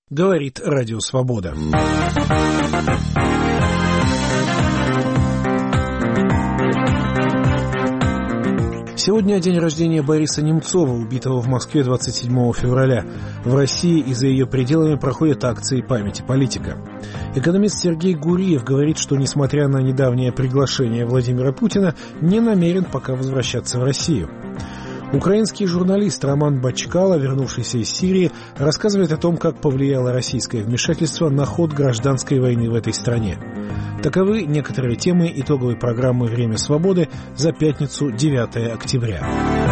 говорит Радио Свобода. Сегодня день рождения Бориса Немцова, убитого в Москве 27 февраля. В России и за ее пределами проходят акции памяти политика. Экономист Сергей Гуриев говорит, что, несмотря на недавнее приглашение Владимира Путина, не намерен пока возвращаться в Россию. Украинский журналист Роман Бачкало, вернувшийся из Сирии, рассказывает о том, как повлияло российское вмешательство на ход гражданской войны в этой стране. Таковы некоторые темы итоговой программы «Время свободы» за пятницу, 9 октября.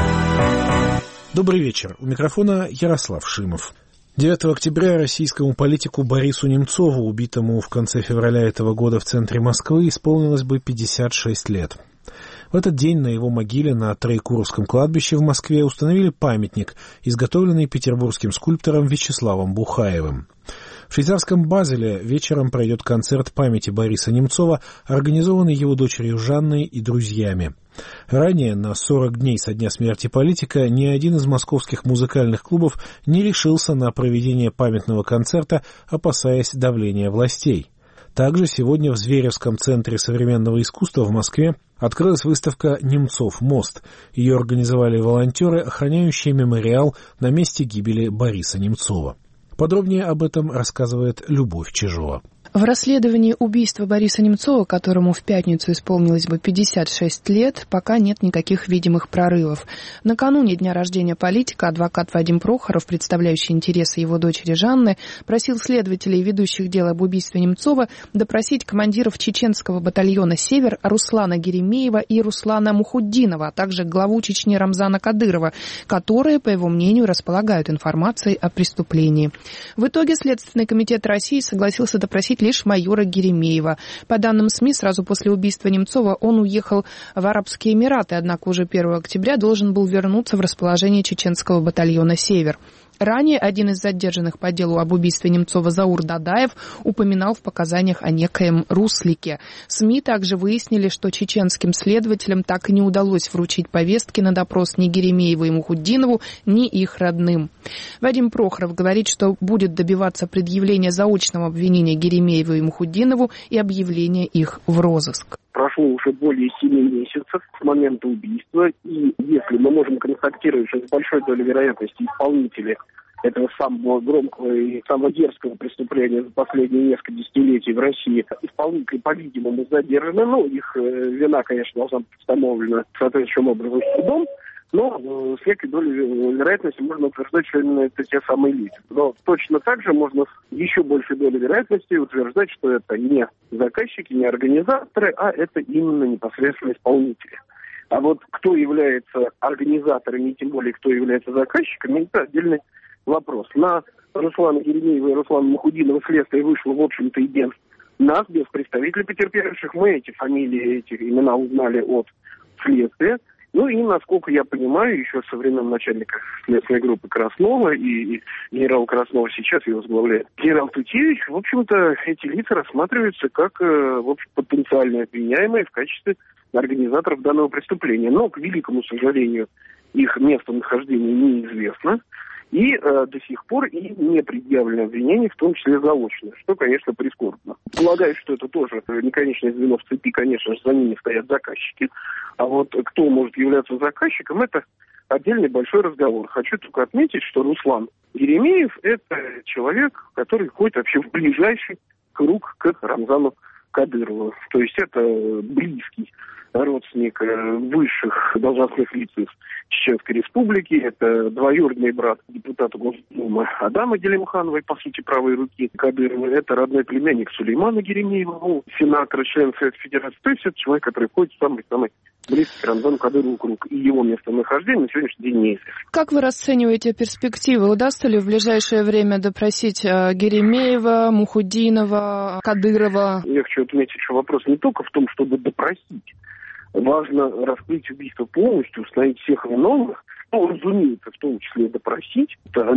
Добрый вечер. У микрофона Ярослав Шимов. 9 октября российскому политику Борису Немцову, убитому в конце февраля этого года в центре Москвы, исполнилось бы 56 лет. В этот день на его могиле на Троекуровском кладбище в Москве установили памятник, изготовленный петербургским скульптором Вячеславом Бухаевым. В швейцарском Базеле вечером пройдет концерт памяти Бориса Немцова, организованный его дочерью Жанной и друзьями. Ранее, на 40 дней со дня смерти политика, ни один из московских музыкальных клубов не решился на проведение памятного концерта, опасаясь давления властей. Также сегодня в Зверевском центре современного искусства в Москве открылась выставка «Немцов. Мост». Ее организовали волонтеры, охраняющие мемориал на месте гибели Бориса Немцова. Подробнее об этом рассказывает Любовь Чижова. В расследовании убийства Бориса Немцова, которому в пятницу исполнилось бы 56 лет, пока нет никаких видимых прорывов. Накануне дня рождения политика адвокат Вадим Прохоров, представляющий интересы его дочери Жанны, просил следователей, ведущих дело об убийстве Немцова, допросить командиров чеченского батальона «Север» Руслана Геремеева и Руслана Мухуддинова, а также главу Чечни Рамзана Кадырова, которые, по его мнению, располагают информацией о преступлении. В итоге Следственный комитет России согласился допросить лишь майора Геремеева. По данным СМИ, сразу после убийства Немцова он уехал в Арабские Эмираты, однако уже 1 октября должен был вернуться в расположение чеченского батальона «Север». Ранее один из задержанных по делу об убийстве Немцова Заур Дадаев упоминал в показаниях о некоем Руслике. СМИ также выяснили, что чеченским следователям так и не удалось вручить повестки на допрос ни Геремееву и Мухуддинову, ни их родным. Вадим Прохоров говорит, что будет добиваться предъявления заочного обвинения Геремееву и Мухуддинову и объявления их в розыск. Прошло уже более 7 месяцев с момента убийства, и если мы можем констатировать, что с большой долей вероятности исполнители этого самого громкого и самого дерзкого преступления за последние несколько десятилетий в России, исполнители, по-видимому, задержаны, их вина, конечно, должна быть установлена соответствующим образом судом, но с некой долей вероятности можно утверждать, что именно это те самые люди. Но точно так же можно с еще большей долей вероятности утверждать, что это не заказчики, не организаторы, а это именно непосредственно исполнители. А вот кто является организаторами и тем более кто является заказчиками, это отдельный вопрос. На Руслана Геремеева и Руслана Мухуддинова следствие вышло, в общем-то, и без нас, без представителей потерпевших. Мы эти фамилии, эти имена узнали от следствия. И, насколько я понимаю, еще со времен начальника следственной группы Краснова и генерала Краснова сейчас его возглавляет генерал Тутевич, в общем-то, эти лица рассматриваются как потенциально обвиняемые в качестве организаторов данного преступления. Но, к великому сожалению, их местонахождение неизвестно. И до сих пор и не предъявлено обвинений, в том числе заочно, что, конечно, прискорбно. Полагаю, что это тоже не конечное звено в цепи, конечно же, за ними стоят заказчики. А вот кто может являться заказчиком, это отдельный большой разговор. Хочу только отметить, что Руслан Геремеев – это человек, который входит вообще в ближайший круг к Рамзану Кадырову. То есть это близкий родственник высших должностных лиц из Чеченской Республики. Это двоюродный брат депутата Госдумы Адама Делимхановой, по сути, правой руки Кадырова. Это родной племянник Сулеймана Геремеева, сенатора, член Совета Федерации. То есть это человек, который входит в самый близкий к Рамзану Кадырову круг. И его местонахождение на сегодняшний день неизвестно. Как вы расцениваете перспективы? Удастся ли в ближайшее время допросить Геремеева, Мухуддинова, Кадырова? Я хочу отметить, что вопрос не только в том, чтобы допросить. Важно раскрыть убийство полностью, установить всех виновных, разумеется, в том числе допросить.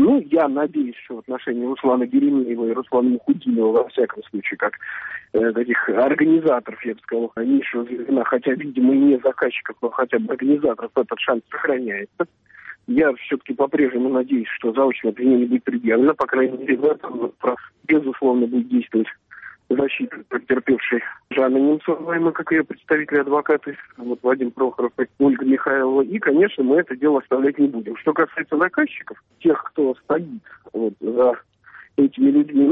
Я надеюсь, что в отношении Руслана Геремеева и Руслана Мухуддинова, во всяком случае, как таких организаторов, я бы сказал, низшего звена, хотя, видимо, и не заказчиков, но хотя бы организаторов, этот шанс сохраняется. Я все-таки по-прежнему надеюсь, что заочное обвинение будет предъявлено, по крайней мере, в этом, безусловно, будет действовать защита потерпевшей Жанны Немцовой, мы, как ее представители-адвокаты, Вадим Прохоров и Ольга Михайлова. И, конечно, мы это дело оставлять не будем. Что касается заказчиков, тех, кто стоит за этими людьми,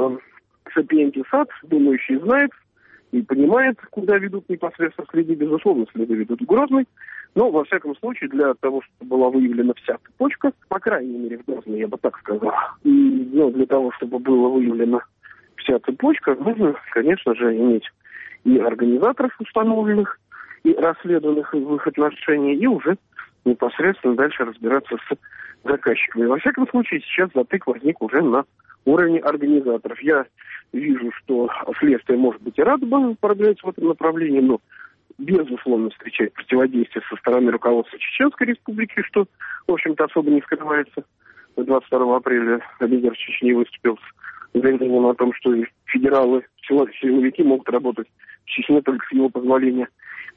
Сапиенти САД, думающий, знает и понимает, куда ведут непосредственно следы. Безусловно, следы ведут в Грозный. Но, во всяком случае, для того, чтобы была выявлена вся цепочка, по крайней мере, в Грозный, я бы так сказал, и для того, чтобы было выявлено вся цепочка, нужно, конечно же, иметь и организаторов установленных, и расследованных в их отношении, и уже непосредственно дальше разбираться с заказчиками. Во всяком случае, сейчас затык возник уже на уровне организаторов. Я вижу, что следствие, может быть, и радо бы продвигаться в этом направлении, но, безусловно, встречает противодействие со стороны руководства Чеченской Республики, что, в общем-то, особо не скрывается. 22 апреля лидер Чечни выступил с заявлением о том, что федералы, силовики могут работать в Чечне только с его позволения.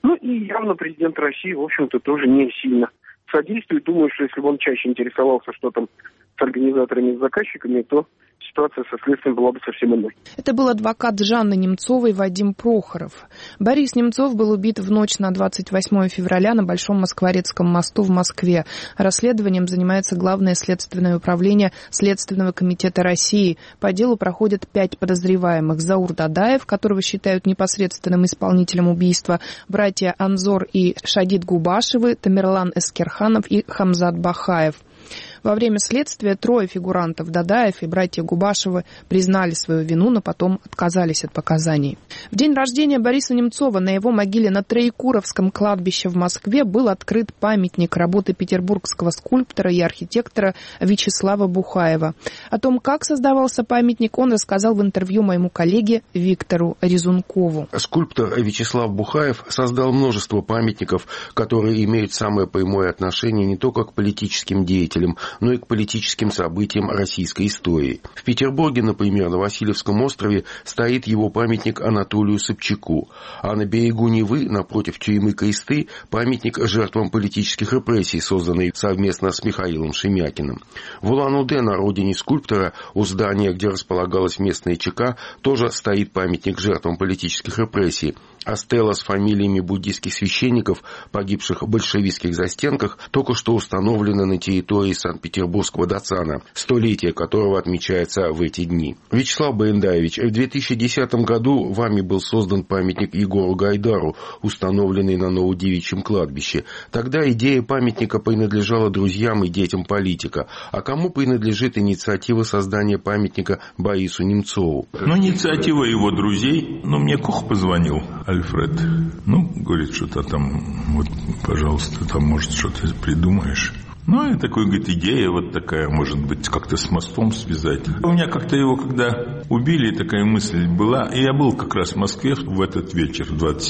И явно президент России, в общем-то, тоже не сильно содействует. Думаю, что если бы он чаще интересовался, что там с организаторами и с заказчиками, то ситуация со следствием была бы совсем иной. Это был адвокат Жанны Немцовой Вадим Прохоров. Борис Немцов был убит в ночь на 28 февраля на Большом Москворецком мосту в Москве. Расследованием занимается Главное следственное управление Следственного комитета России. По делу проходят 5 подозреваемых. Заур Дадаев, которого считают непосредственным исполнителем убийства, братья Анзор и Шадид Губашевы, Тамерлан Эскерханов и Хамзат Бахаев. Во время следствия 3 фигурантов, Дадаев и братья Губашевы, признали свою вину, но потом отказались от показаний. В день рождения Бориса Немцова на его могиле на Троекуровском кладбище в Москве был открыт памятник работы петербургского скульптора и архитектора Вячеслава Бухаева. О том, как создавался памятник, он рассказал в интервью моему коллеге Виктору Резункову. Скульптор Вячеслав Бухаев создал множество памятников, которые имеют самое прямое отношение не только к политическим деятелям, но и к политическим событиям российской истории. В Петербурге, например, на Васильевском острове стоит его памятник Анатолию Собчаку, а на берегу Невы, напротив тюрьмы Кресты, памятник жертвам политических репрессий, созданный совместно с Михаилом Шемякиным. В Улан-Удэ, на родине скульптора, у здания, где располагалась местная ЧК, тоже стоит памятник жертвам политических репрессий, а стела с фамилиями буддийских священников, погибших в большевистских застенках, только что установлена на территории Санкт-Петербургского Дацана, столетие которого отмечается в эти дни. Вячеслав Баендаевич, в 2010 году вами был создан памятник Егору Гайдару, установленный на Новодевичьем кладбище. Тогда идея памятника принадлежала друзьям и детям политика. А кому принадлежит инициатива создания памятника Борису Немцову? Инициатива его друзей. Мне Кох позвонил, Альфред. Говорит, что-то там, пожалуйста, там, может, что-то придумаешь. И такой, говорит, идея такая, может быть, как-то с мостом связать. У меня как-то его, когда убили, такая мысль была. И я был как раз в Москве в этот вечер,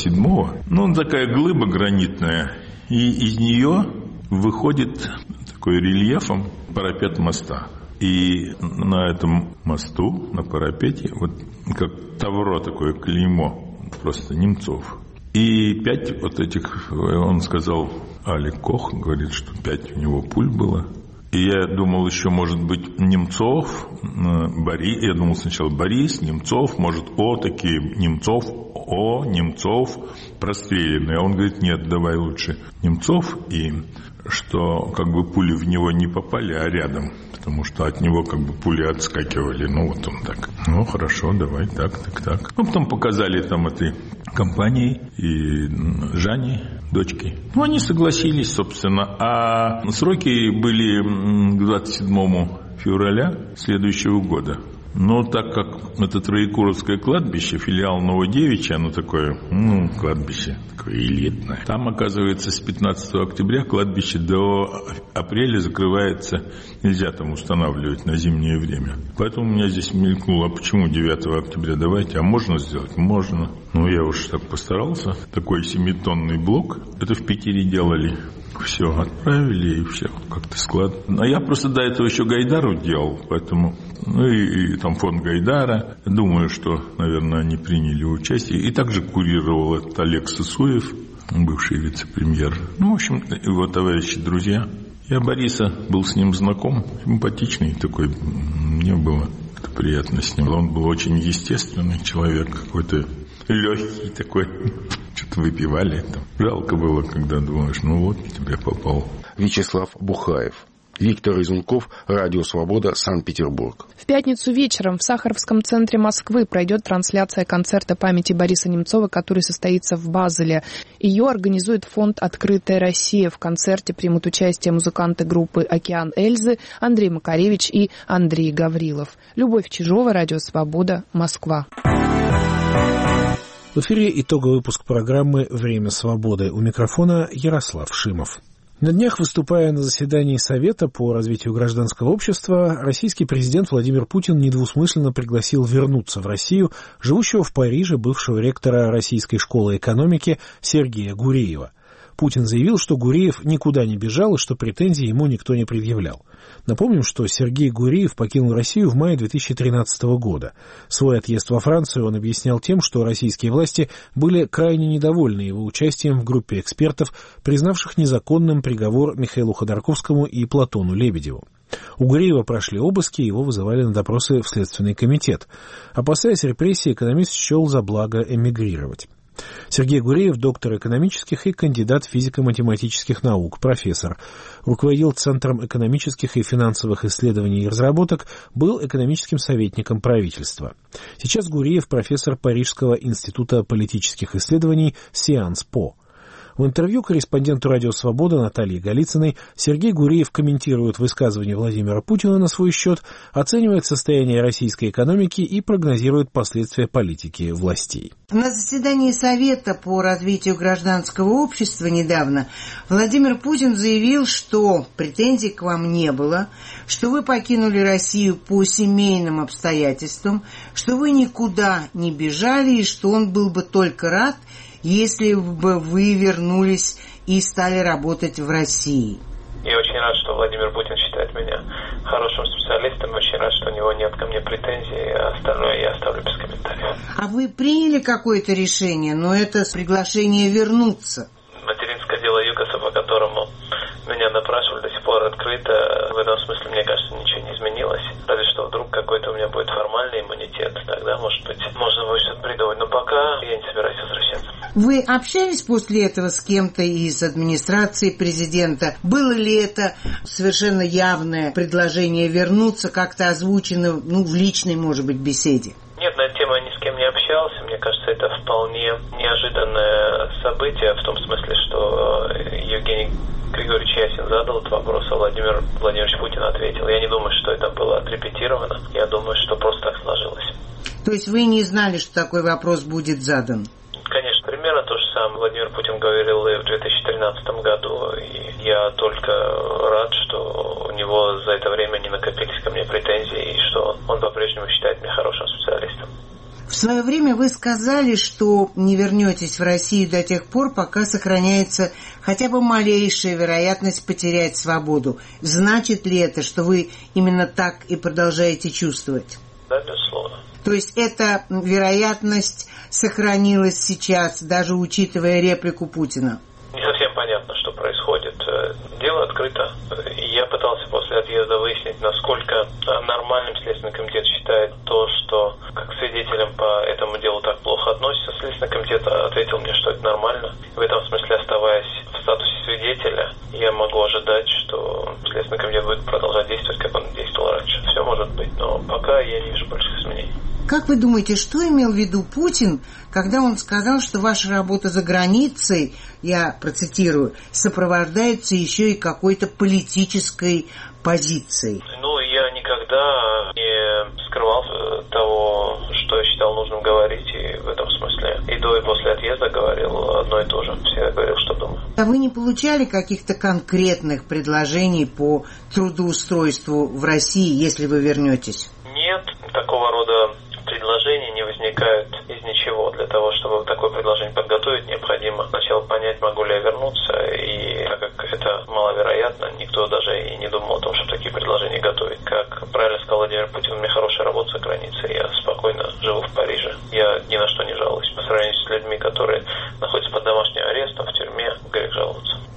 27-го. Такая глыба гранитная. И из нее выходит такой рельефом парапет моста. И на этом мосту, на парапете, как тавро такое клеймо, просто Немцов. И 5 этих, он сказал, Алик Кох, говорит, что 5 у него пуль было. И я думал, еще может быть Немцов, Борис. Я думал сначала Борис, Немцов, может такие Немцов, Немцов, простреленный. А он говорит, нет, давай лучше Немцов. И что пули в него не попали, а рядом. Потому что от него пули отскакивали. Он так. Хорошо, давай, так. Потом показали там этой компании и Жанне, дочке. Они согласились, собственно. А сроки были к 27 февраля следующего года. Но так как это Троекуровское кладбище, филиал Новодевичья, оно такое, кладбище, такое элитное. Там, оказывается, с 15 октября кладбище до апреля закрывается, нельзя там устанавливать на зимнее время. Поэтому у меня здесь мелькнуло, а почему 9 октября давайте, а можно сделать? Можно. Я уж так постарался. Такой 7-тонный блок, это в Питере делали. Все, отправили, и все как-то складно. А я просто до этого еще Гайдару делал, поэтому... и там фонд Гайдара. Думаю, что, наверное, они приняли участие. И также курировал этот Олег Сысоев, бывший вице-премьер. В общем, его товарищи, друзья. Я Бориса был с ним знаком, симпатичный такой, мне было приятно с ним. Он был очень естественный человек, какой-то легкий такой, что-то выпивали. Там. Жалко было, когда думаешь, ну вот, тебе попал. Вячеслав Бухаев. Виктор Изунков, Радио Свобода, Санкт-Петербург. В пятницу вечером в Сахаровском центре Москвы пройдет трансляция концерта памяти Бориса Немцова, который состоится в Базеле. Ее организует фонд «Открытая Россия». В концерте примут участие музыканты группы «Океан Эльзы» Андрей Макаревич и Андрей Гаврилов. Любовь Чижова, Радио Свобода, Москва. В эфире итоговый выпуск программы «Время свободы». У микрофона Ярослав Шимов. На днях, выступая на заседании Совета по развитию гражданского общества, российский президент Владимир Путин недвусмысленно пригласил вернуться в Россию живущего в Париже бывшего ректора Российской школы экономики Сергея Гуреева. Путин заявил, что Гуреев никуда не бежал и что претензий ему никто не предъявлял. Напомним, что Сергей Гуреев покинул Россию в мае 2013 года. Свой отъезд во Францию он объяснял тем, что российские власти были крайне недовольны его участием в группе экспертов, признавших незаконным приговор Михаилу Ходорковскому и Платону Лебедеву. У Гуреева прошли обыски, его вызывали на допросы в Следственный комитет. Опасаясь репрессий, экономист счел за благо эмигрировать. Сергей Гуреев – доктор экономических и кандидат физико-математических наук, профессор. Руководил Центром экономических и финансовых исследований и разработок, был экономическим советником правительства. Сейчас Гуреев – профессор Парижского института политических исследований «Сианс По». В интервью корреспонденту «Радио Свобода» Наталье Голицыной Сергей Гуреев комментирует высказывания Владимира Путина на свой счет, оценивает состояние российской экономики и прогнозирует последствия политики властей. На заседании Совета по развитию гражданского общества недавно Владимир Путин заявил, что претензий к вам не было, что вы покинули Россию по семейным обстоятельствам, что вы никуда не бежали и что он был бы только рад, если бы вы вернулись и стали работать в России. Я очень рад, что Владимир Путин считает меня хорошим специалистом, очень рад, что у него нет ко мне претензий, а остальное я оставлю без комментариев. А вы приняли какое-то решение, но это приглашение вернуться? Материнское дело ЮКОСа, по которому меня допрашивали, до сих пор открыто. В этом смысле, мне кажется, ничего не изменилось. Разве что вдруг какой-то у меня будет формальный иммунитет, тогда, может быть, можно будет что-то придумать. Но пока я не собираюсь возвращаться. Вы общались после этого с кем-то из администрации президента? Было ли это совершенно явное предложение вернуться, как-то озвучено, в личной, может быть, беседе? Нет, на эту тему я ни с кем не общался. Мне кажется, это вполне неожиданное событие, в том смысле, что Евгений Григорьевич Ясин задал этот вопрос, а Владимир Владимирович Путин ответил. Я не думаю, что это было отрепетировано. Я думаю, что просто так сложилось. То есть вы не знали, что такой вопрос будет задан? Конечно, примерно то же самое Владимир Путин говорил и в 2013 году. И я только рад, что у него за это время не накопились ко мне претензии, и что он по-прежнему считает меня хорошим специалистом. В свое время вы сказали, что не вернетесь в Россию до тех пор, пока сохраняется хотя бы малейшая вероятность потерять свободу. Значит ли это, что вы именно так и продолжаете чувствовать? Да, безусловно. То есть эта вероятность сохранилась сейчас, даже учитывая реплику Путина? Не совсем понятно, что происходит. Дело открыто. Я пытался после отъезда выяснить, насколько нормальным Следственный комитет считает то, что как к свидетелям по этому делу так плохо относятся. Следственный комитет ответил мне, что это нормально. В этом смысле, оставаясь в статусе свидетеля, я могу ожидать, что Следственный комитет будет продолжать действовать, как он действовал раньше. Все может быть, но пока я не вижу больших изменений. Как вы думаете, что имел в виду Путин, когда он сказал, что ваша работа за границей, я процитирую, сопровождается еще и какой-то политической позицией? Я никогда не скрывал того, что я считал нужным говорить, и в этом смысле и до, и после отъезда говорил одно и то же. Всегда говорил, что думаю. А вы не получали каких-то конкретных предложений по трудоустройству в России, если вы вернетесь? Нет, такого рода предложения не возникают из ничего. Для того, чтобы такое предложение подготовить, необходимо сначала понять, могу ли я вернуться, и так как это маловероятно, никто даже и не думал о том, чтобы такие предложения готовить. Как правильно сказал Владимир Путин, у меня хорошая работа за границей, я спокойно живу в Париже, я ни на что не жалуюсь. По сравнению с людьми, которые находятся под домашним арестом, в тюрьме, грех жаловаться.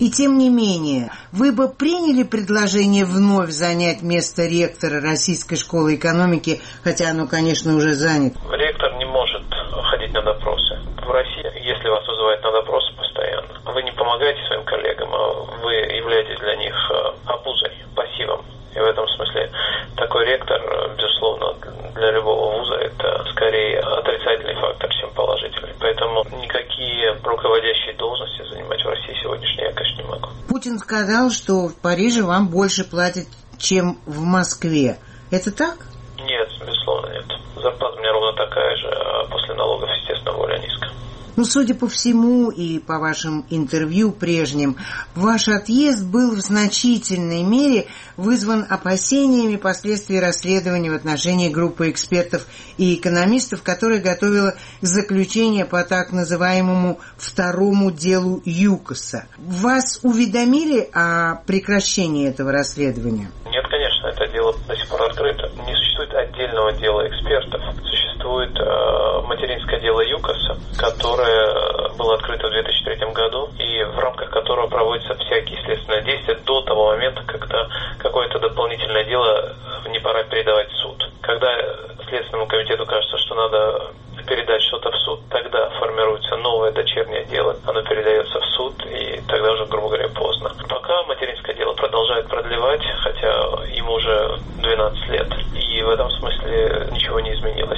И тем не менее, вы бы приняли предложение вновь занять место ректора Российской школы экономики, хотя оно, конечно, уже занято? Ректор не может ходить на допросы. В России, если вас вызывают на допросы постоянно, вы не помогаете своим коллегам, а вы являетесь для них обузой, пассивом. И в этом смысле такой ректор, безусловно, для любого вуза это скорее отрицательный фактор, чем положительный. Поэтому никакие руководящие должности занимать в России сегодняшней я, конечно, не могу. Путин сказал, что в Париже вам больше платят, чем в Москве. Это так? Нет, безусловно, нет. Зарплата у меня ровно такая же, а после налогов, естественно, более низкая. Ну, судя по всему и по вашим интервью прежним, ваш отъезд был в значительной мере вызван опасениями последствий расследования в отношении группы экспертов и экономистов, которая готовила заключение по так называемому второму делу ЮКОСа. Вас уведомили о прекращении этого расследования? Нет, конечно, это дело до сих пор открыто. Не существует отдельного дела экспертов. Существует материнское дело ЮКОСа, которое было открыто в 2003 году, и в рамках которого проводятся всякие следственные действия до того момента, когда какое-то дополнительное дело не пора передавать в суд. Когда Следственному комитету кажется, что надо передать что-то в суд, тогда формируется новое дочернее дело, оно передается в суд, и тогда уже, грубо говоря, поздно. Пока материнское дело продолжает продлевать, хотя ему уже 12 лет, и в этом смысле ничего не изменилось.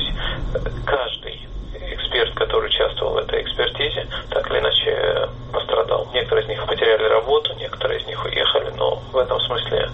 Каждый эксперт, который участвовал в этой экспертизе, так или иначе пострадал. Некоторые из них потеряли работу, некоторые из них уехали, но в этом смысле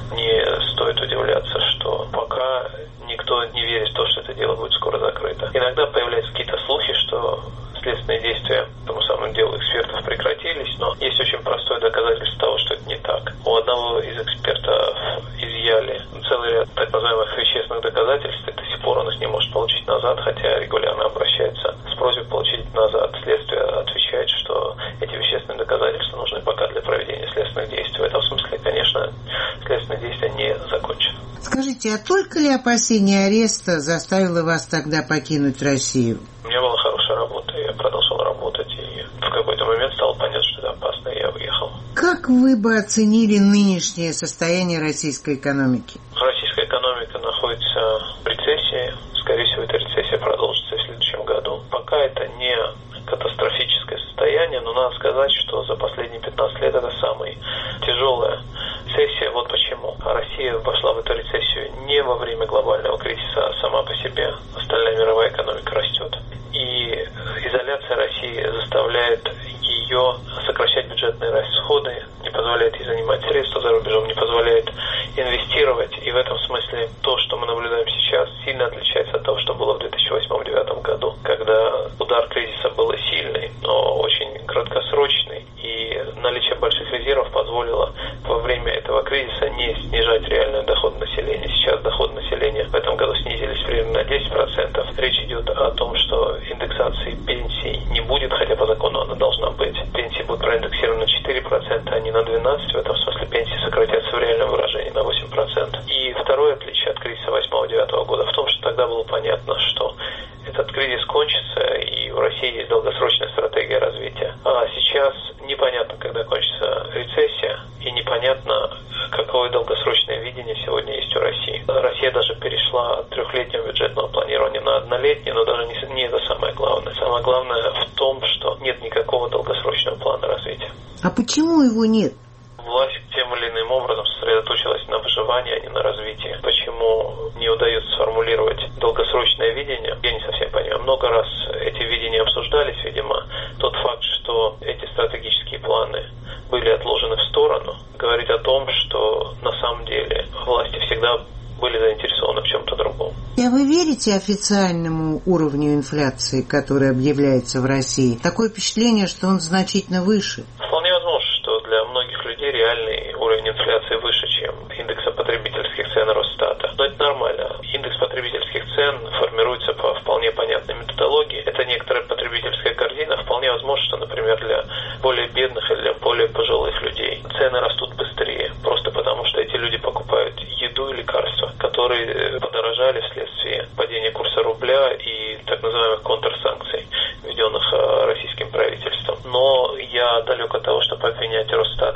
не стоит удивляться, что пока никто не верит в то, что это дело будет скоро закрыто. Иногда появляются какие-то слухи, что следственные действия по тому самому делу экспертов прекратились, но есть очень простое доказательство того, что это не так. У одного из экспертов изъяли целый ряд так называемых вещественных доказательств, и до сих пор он их не может получить назад, хотя регулярно обращается с просьбой получить назад. Следствие отвечает, что эти вещественные доказательства нужны пока для проведения следственных действий. В этом смысле, конечно, следственные действия не закончены. Скажите, а только ли опасение ареста заставило вас тогда покинуть Россию? У меня была хорошая работа, я продолжал работать, и в какой-то момент стало понятно, что это опасно, и я уехал. Как вы бы оценили нынешнее состояние российской экономики? Российская экономика находится в рецессии. Скорее всего, эта рецессия продолжится в следующем году. Пока это не катастрофическое состояние, но надо сказать, что за последние 15 лет это самая тяжелая рецессия. Вот почему. Россия вошла в эту рецессию не во время глобального кризиса, а сама по себе. Остальная мировая экономика растет. И изоляция России заставляет ее сокращать бюджетные расходы, не позволяет ей занимать средства за рубежом, не позволяет инвестировать. И в этом смысле то, что мы наблюдаем сейчас, сильно отличается от того, что было в 2008-2009 году, когда удар кризиса был сильный, но очень краткосрочный. И наличие больших резервов позволило во время этого кризиса не снижать реальный доход населения. Сейчас доходы населения в этом году снизились примерно на 10%. Речь идет о том, что индексации пенсий не будет, хотя по закону она должна быть. Пенсии будут проиндексированы на 4%, а не на 12%. В этом смысле пенсии сократятся в реальном выражении на 8%. И второе отличие от кризиса 2008-2009 года в том, что тогда было понятно, что этот кризис кончится, и в России есть долгосрочная стратегия развития. А сейчас непонятно, когда кончится рецессия, и непонятно, какое долгосрочное видение сегодня есть у России. Россия даже перешла от трехлетнего бюджетного планирования на однолетнее, но даже не это самое главное. Самое главное в том, что нет никакого долгосрочного плана развития. А почему его нет? Власть тем или иным образом сосредоточилась на выживании, а не на развитии. Почему не удается сформулировать долгосрочное видение, я не совсем понимаю. Много раз эти видения обсуждались, видимо. Тот факт, что эти стратегические планы были отложены в сторону, говорит о том, что на самом деле власти всегда были заинтересованы в чем-то другом. А вы верите официальному уровню инфляции, который объявляется в России? Такое впечатление, что он значительно выше. Вполне возможно, что для многих людей реальный уровень инфляции выше, чем индекса потребительских цен Росстата. Но это нормально. Индекс потребительских цен формируется по вполне понятной методологии. Это некоторая потребительская корзина. Вполне возможно, что, например, для более бедных или для более пожилых людей цены растут быстрее. Просто потому, что эти люди покупают еду и лекарства, которые подорожали вследствие падения курса рубля и так называемых контрсанкций, введенных российским правительством. Но я далек от того, чтобы обвинять Росстат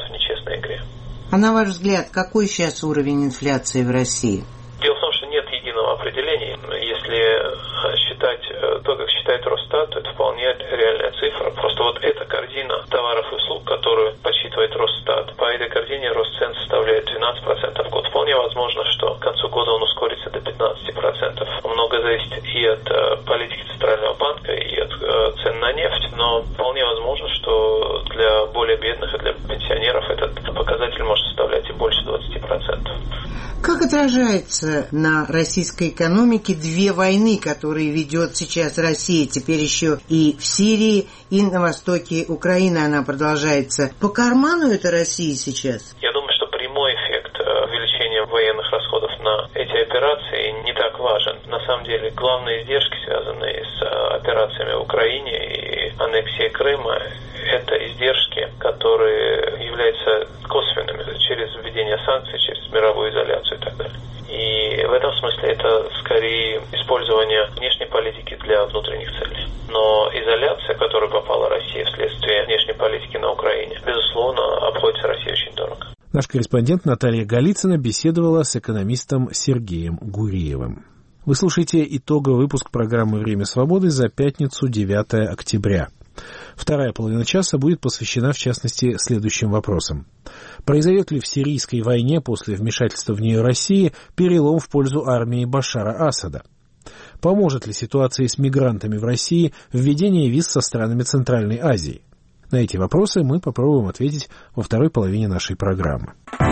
А на ваш взгляд, какой сейчас уровень инфляции в России? Дело в том, что нет единого определения. Если считать то, как считает Росстат, то это вполне реальная цифра. Просто вот эта корзина товаров и услуг, которую подсчитывает Росстат, по этой корзине рост цен составляет 12% в год. Вполне возможно, что к концу года он ускорится до 15%. Много зависит и от политики Центрального банка, и от цен на нефть, но вполне возможно, что для более бедных и для пенсионеров этот показатель может составлять и больше 20%. Как отражается на российской экономике две войны, которые ведет сейчас Россия, теперь еще и в Сирии, и на востоке Украины она продолжается? По карману это России сейчас? Я думаю, что прямой эффект увеличения военных расходов на эти операции не так важен. На самом деле, главные издержки, связанные с операциями в Украине и аннексией Крыма, это издержки, которые являются косвенными через введение санкций, через мировую изоляцию и так далее. И в этом смысле это скорее использование внешней политики для внутренних целей. Но изоляция, в которую попала Россия вследствие внешней политики на Украине, безусловно, обходится России очень дорого. Наш корреспондент Наталья Голицына беседовала с экономистом Сергеем Гуриевым. Вы слушаете итоговый выпуск программы «Время свободы» за пятницу, 9 октября. Вторая половина часа будет посвящена, в частности, следующим вопросам. Произойдет ли в сирийской войне после вмешательства в нее России перелом в пользу армии Башара Асада? Поможет ли ситуации с мигрантами в России введение виз со странами Центральной Азии? На эти вопросы мы попробуем ответить во второй половине нашей программы.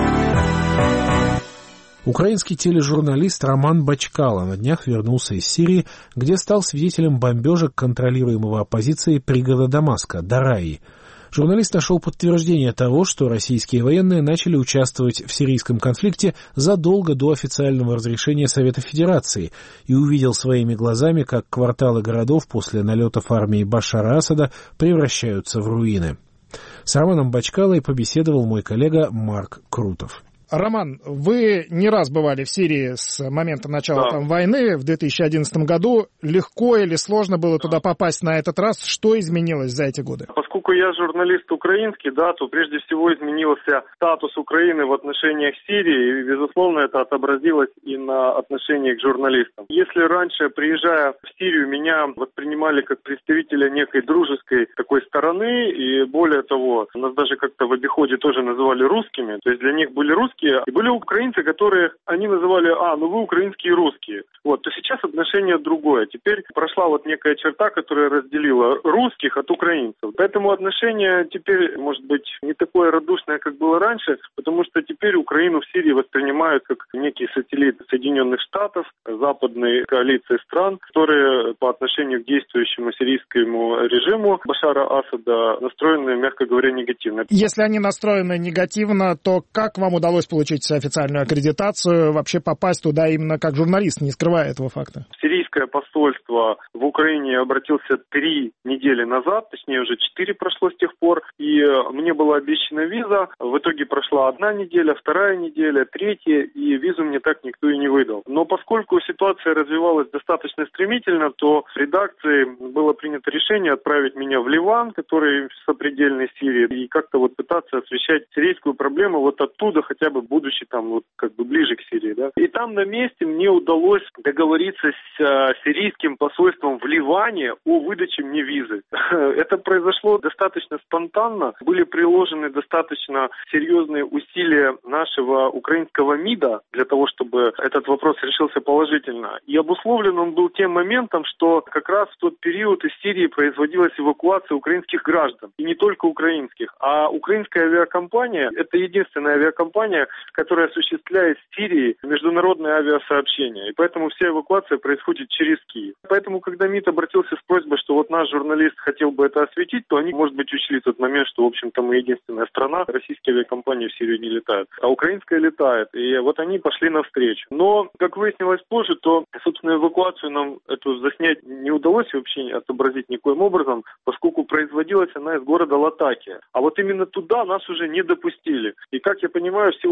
Украинский тележурналист Роман Бачкало на днях вернулся из Сирии, где стал свидетелем бомбежек контролируемого оппозицией пригорода Дамаска, Дараи. Журналист нашел подтверждение того, что российские военные начали участвовать в сирийском конфликте задолго до официального разрешения Совета Федерации и увидел своими глазами, как кварталы городов после налетов армии Башара Асада превращаются в руины. С Романом Бачкалой побеседовал мой коллега Марк Крутов. Роман, вы не раз бывали в Сирии с момента начала там войны в 2011 году. Легко или сложно было туда попасть на этот раз? Что изменилось за эти годы? Поскольку я журналист украинский, то прежде всего изменился статус Украины в отношениях Сирии, и, безусловно, это отобразилось и на отношении к журналистам. Если раньше, приезжая в Сирию, меня воспринимали как представителя некой дружеской такой стороны, и более того, нас даже как-то в обиходе тоже называли русскими, то есть для них были русские, и были украинцы, которые они называли, вы украинские русские. То сейчас отношение другое. Теперь прошла некая черта, которая разделила русских от украинцев. Поэтому отношение теперь, может быть, не такое радушное, как было раньше, потому что теперь Украину в Сирии воспринимают как некий сателлит Соединенных Штатов, западной коалиции стран, которые по отношению к действующему сирийскому режиму Башара Асада настроены, мягко говоря, негативно. Если они настроены негативно, то как вам удалось получить официальную аккредитацию, вообще попасть туда именно как журналист, не скрывая этого факта? Сирийское посольство в Украине обратился 3 недели назад, точнее уже 4 прошло с тех пор, и мне была обещана виза. В итоге прошла 1 неделя, 2 неделя, 3, и визу мне так никто и не выдал. Но поскольку ситуация развивалась достаточно стремительно, то в редакции было принято решение отправить меня в Ливан, который в сопредельной Сирии, и как-то пытаться освещать сирийскую проблему оттуда, хотя бы будучи там ближе к Сирии. И там на месте мне удалось договориться с сирийским посольством в Ливане о выдаче мне визы. Это произошло достаточно спонтанно. Были приложены достаточно серьезные усилия нашего украинского МИДа для того, чтобы этот вопрос решился положительно. И обусловлен он был тем моментом, что как раз в тот период из Сирии производилась эвакуация украинских граждан. И не только украинских. А украинская авиакомпания – это единственная авиакомпания, которая осуществляет в Сирии международное авиасообщение. И поэтому вся эвакуация происходит через Киев. Поэтому, когда МИД обратился с просьбой, что наш журналист хотел бы это осветить, то они, может быть, учли тот момент, что, в общем-то, мы единственная страна, российские авиакомпании в Сирию не летают, а украинская летает. И они пошли навстречу. Но, как выяснилось позже, то, собственно, эвакуацию нам эту заснять не удалось вообще отобразить никоим образом, поскольку производилась она из города Латакия. А именно туда нас уже не допустили. И, как я понимаю, в силу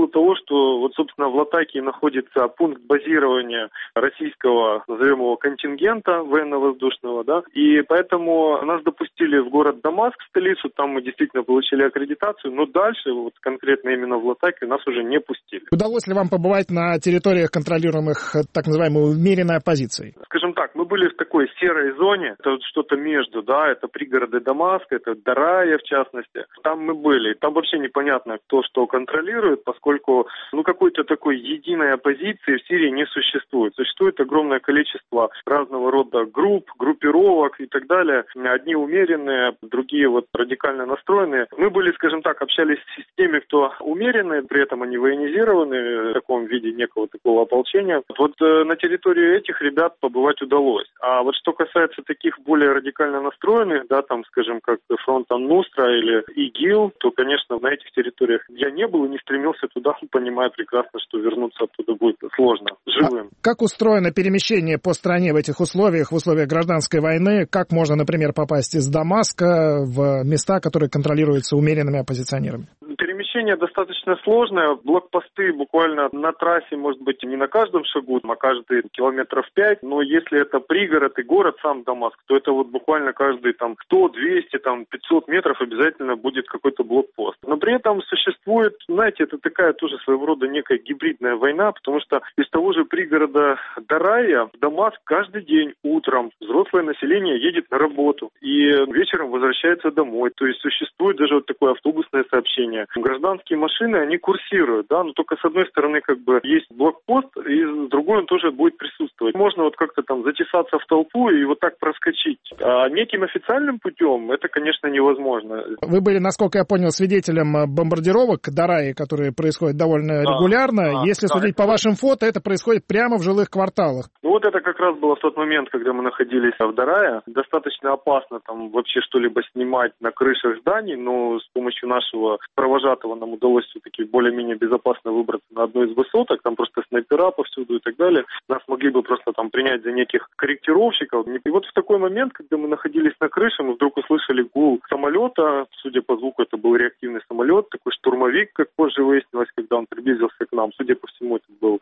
силу того, что вот, собственно, в Латакии находится пункт базирования российского, назовем его, контингента военно-воздушного, да, и поэтому нас допустили в город Дамаск, в столицу, там мы действительно получили аккредитацию, но дальше, вот конкретно именно в Латакию, нас уже не пустили. Удалось ли вам побывать на территориях, контролируемых так называемой умеренной оппозицией? Скажем так, мы были в такой серой зоне, это вот что-то между, да, это пригороды Дамаска, это Дарая в частности. Там мы были, там вообще непонятно, кто что контролирует, поскольку, какой-то такой единой оппозиции в Сирии не существует. Существует огромное количество разного рода групп, группировок и так далее. Одни умеренные, другие вот радикально настроенные. Мы были, скажем так, общались с теми, кто умеренные, при этом они военизированы в таком виде некого такого ополчения. Вот на территории этих ребят побывать удалось. А вот что касается таких более радикально настроенных, да, там, скажем, как фронт Ан-Нусра или ИГИЛ, то, конечно, на этих территориях я не был и не стремился туда, понимая прекрасно, что вернуться оттуда будет сложно, живым. Как устроено перемещение по стране в этих условиях, в условиях гражданской войны? Как можно, например, попасть из Дамаска в места, которые контролируются умеренными оппозиционерами? Перемещение достаточно сложное. Блокпосты буквально на трассе, может быть, не на каждом шагу, а каждые километров 5. Но если это пригород и город сам Дамаск, то это вот буквально каждые 100, 200, 500 метров обязательно будет какой-то блокпост. Но при этом существует, знаете, это такая тоже своего рода некая гибридная война, потому что из того же пригорода Дарая в Дамаск каждый день утром взрослое население едет на работу и вечером возвращается домой. То есть существует даже вот такое автобусное сообщение. Гражданские машины, они курсируют, да, но только с одной стороны есть блокпост, и с другой он тоже будет присутствовать. Можно вот как-то там затесаться в толпу и вот так проскочить. А неким официальным путем это, конечно, невозможно. Вы были, насколько я понял, свидетелем бомбардировок Дараи, которые происходят довольно регулярно. Если судить по вашим фото, это происходит прямо в жилых кварталах. Вот это как раз было в тот момент, когда мы находились в Дарае. Достаточно опасно там вообще что-либо снимать на крышах зданий, но с помощью нашего провожатого нам удалось все-таки более-менее безопасно выбраться на одну из высоток. Там просто снайпера повсюду и так далее. Нас могли бы просто там принять за неких корректировщиков. И вот в такой момент, когда мы находились на крыше, мы вдруг услышали гул самолета. Судя по звуку, это был реактивный самолет, такой штурмовик, как позже выяснилось, когда он приблизился к нам. Судя по всему, это был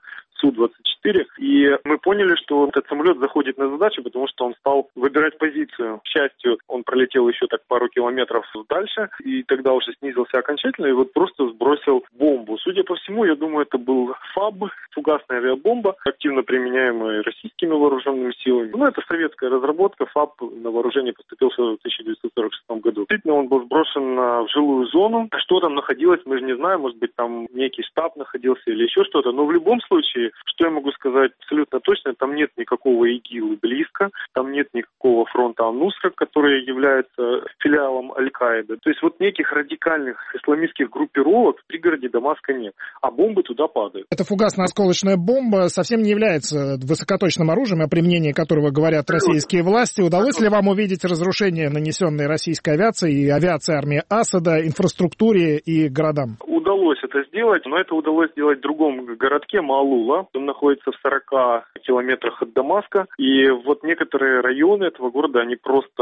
Су-24. И мы поняли, что этот самолет заходит на задачу, потому что он стал выбирать позицию. К счастью, он пролетел еще так пару километров дальше, и тогда уже снизился окончательно, и вот просто сбросил бомбу. Судя по всему, я думаю, это был ФАБ, фугасная авиабомба, активно применяемая российскими вооруженными силами. Это советская разработка. ФАБ на вооружение поступил в 1946 году. Действительно, он был сброшен в жилую зону. Что там находилось, мы же не знаем. Может быть, там некий штаб находился или еще что-то. Но в любом случае, что я могу сказать абсолютно точно, там нет никакого ИГИЛ близко, там нет никакого фронта Ан-Нусра, который является филиалом Аль-Каиды. То есть вот неких радикальных исламистских группировок в пригороде Дамаска нет, а бомбы туда падают. Эта фугасно-осколочная бомба совсем не является высокоточным оружием, о применении которого говорят российские власти. Удалось ли вам увидеть разрушения, нанесенные российской авиацией и авиацией армии Асада, инфраструктуре и городам? Удалось это сделать, но это удалось сделать в другом городке, Маалула. Он находится в 40 километрах от Дамаска. И вот некоторые районы этого города, они просто,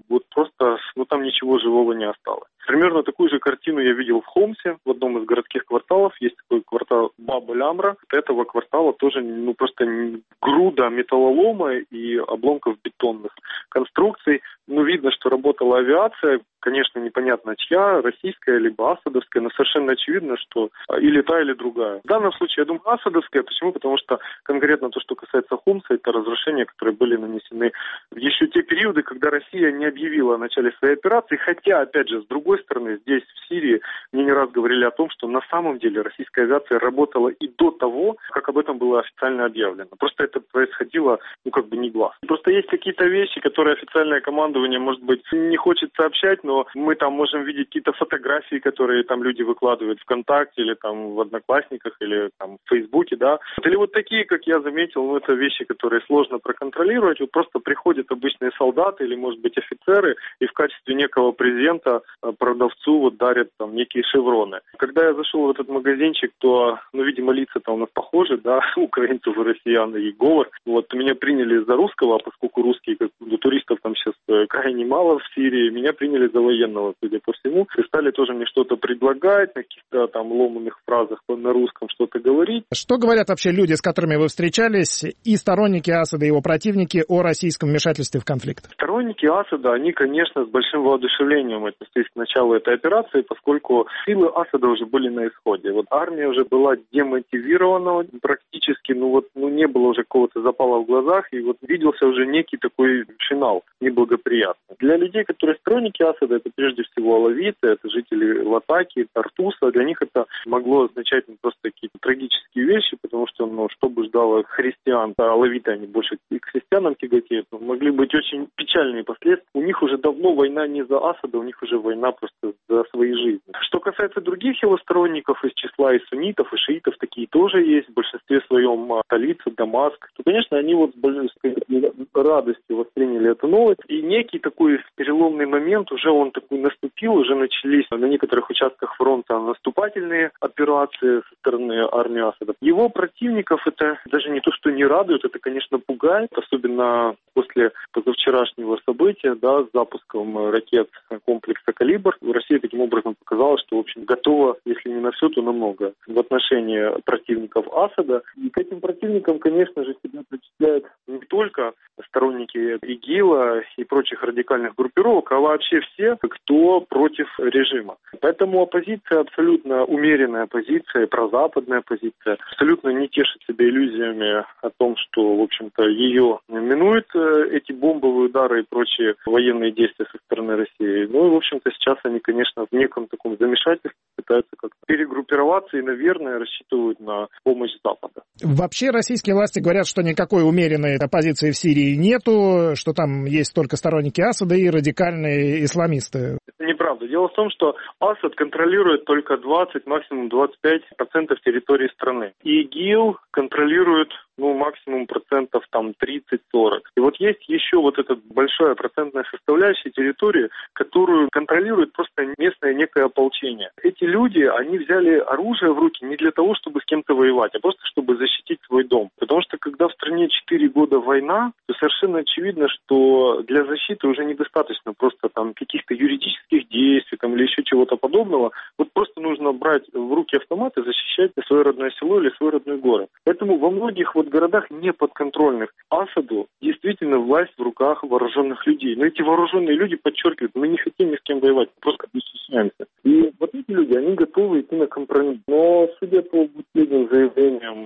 там ничего живого не осталось. Примерно такую же картину я видел в Хомсе, в одном из городских кварталов. Есть такой квартал Баб-эль-Амра. От этого квартала тоже просто груда металлолома и обломков бетонных конструкций. Видно, что работала авиация. Конечно, непонятно чья, российская либо асадовская, но совершенно очевидно, что или та, или другая. В данном случае, я думаю, асадовская. Почему? Потому что конкретно то, что касается Хомса, это разрушения, которые были нанесены в еще те периоды, когда Россия не объявила о начале своей операции. Хотя, опять же, с другой стороны, здесь, в Сирии, мне не раз говорили о том, что на самом деле российская авиация работала и до того, как об этом было официально объявлено. Просто это происходило, негласно. Просто есть какие-то вещи, которые официальное командование, может быть, не хочет сообщать, но мы там можем видеть какие-то фотографии, которые там люди выкладывают ВКонтакте или там в Одноклассниках или там в Фейсбуке, да. Или вот такие, как я заметил, это вещи, которые сложно проконтролировать. Вот просто приходят обычные солдаты или, может быть, офицеры и в качестве некого презента продавцу вот дарят там некие шевроны. Когда я зашел в этот магазинчик, то, видимо, лица-то у нас похожи, да, украинцев и россиян, и говор. Вот, меня приняли за русского, а поскольку русские, как туристов там сейчас крайне мало в Сирии, меня приняли за военного, судя по всему, и стали тоже мне что-то предлагать, на каких-то там ломаных фразах на русском что-то говорить. Что говорят вообще люди, с которыми вы встречались, и сторонники Асада, и его противники, о российском вмешательстве в конфликт? Сторонники Асада, они, конечно, с большим воодушевлением отнеслись к началу этой операции, поскольку силы Асада уже были на исходе. Вот армия уже была демотивирована практически, не было уже какого-то запала в глазах, и вот виделся уже некий такой финал неблагоприятный. Для людей, которые сторонники Асада, это прежде всего алавиты, это жители Латакии, Тартуса. Для них это могло означать просто какие-то трагические вещи, потому что, что бы ждало христиан, а алавиты, они больше и к христианам тяготеют, могли быть очень печальные последствия. У них уже давно война не за Асада, у них уже война просто за свои жизни. Что касается других его сторонников из числа и суннитов, и шиитов, такие тоже есть, в большинстве своем столица, Дамаск, то, конечно, они вот с радостью восприняли эту новость. И некий такой переломный момент уже он такой наступил, уже начались на некоторых участках фронта наступательные операции со стороны армии Асада. Его противников это даже не то, что не радует, это, конечно, пугает, особенно после позавчерашнего события, да, с запуском ракет комплекса «Калибр». Россия таким образом показала, что, в общем, готова, если не на все, то на много в отношении противников Асада. И к этим противникам, конечно же, себя причисляют не только сторонники ИГИЛа и прочих радикальных группировок, а вообще все, кто против режима. Поэтому оппозиция абсолютно умеренная позиция, прозападная позиция, абсолютно не тешит себя иллюзиями о том, что, в общем-то, ее минуют эти бомбовые удары и прочие военные действия со стороны России. И, в общем-то, сейчас они, конечно, в неком таком замешательстве пытаются как-то перегруппироваться и, наверное, рассчитывают на помощь Запада. Вообще российские власти говорят, что никакой умеренной оппозиции в Сирии нету, что там есть только сторонники Асада и радикальные исламисты. Это неправда. Дело в том, что Асад контролирует только 20, максимум 25% территории страны. И ИГИЛ контролирует максимум процентов там 30-40. И вот есть еще вот эта большая процентная составляющая территории, которую контролирует просто местное некое ополчение. Эти люди, они взяли оружие в руки не для того, чтобы с кем-то воевать, а просто чтобы защитить свой дом. Потому что когда в стране 4 года война, то совершенно очевидно, что для защиты уже недостаточно просто там каких-то юридических действий там, или еще чего-то подобного. Вот просто нужно брать в руки автомат и защищать свое родное село или свой родной город. Поэтому во многих городах неподконтрольных Асаду действительно власть в руках вооруженных людей. Но эти вооруженные люди подчеркивают, мы не хотим ни с кем воевать, мы просто защищаемся. И вот эти люди, они готовы идти на компромисс. Но, судя по последним заявлениям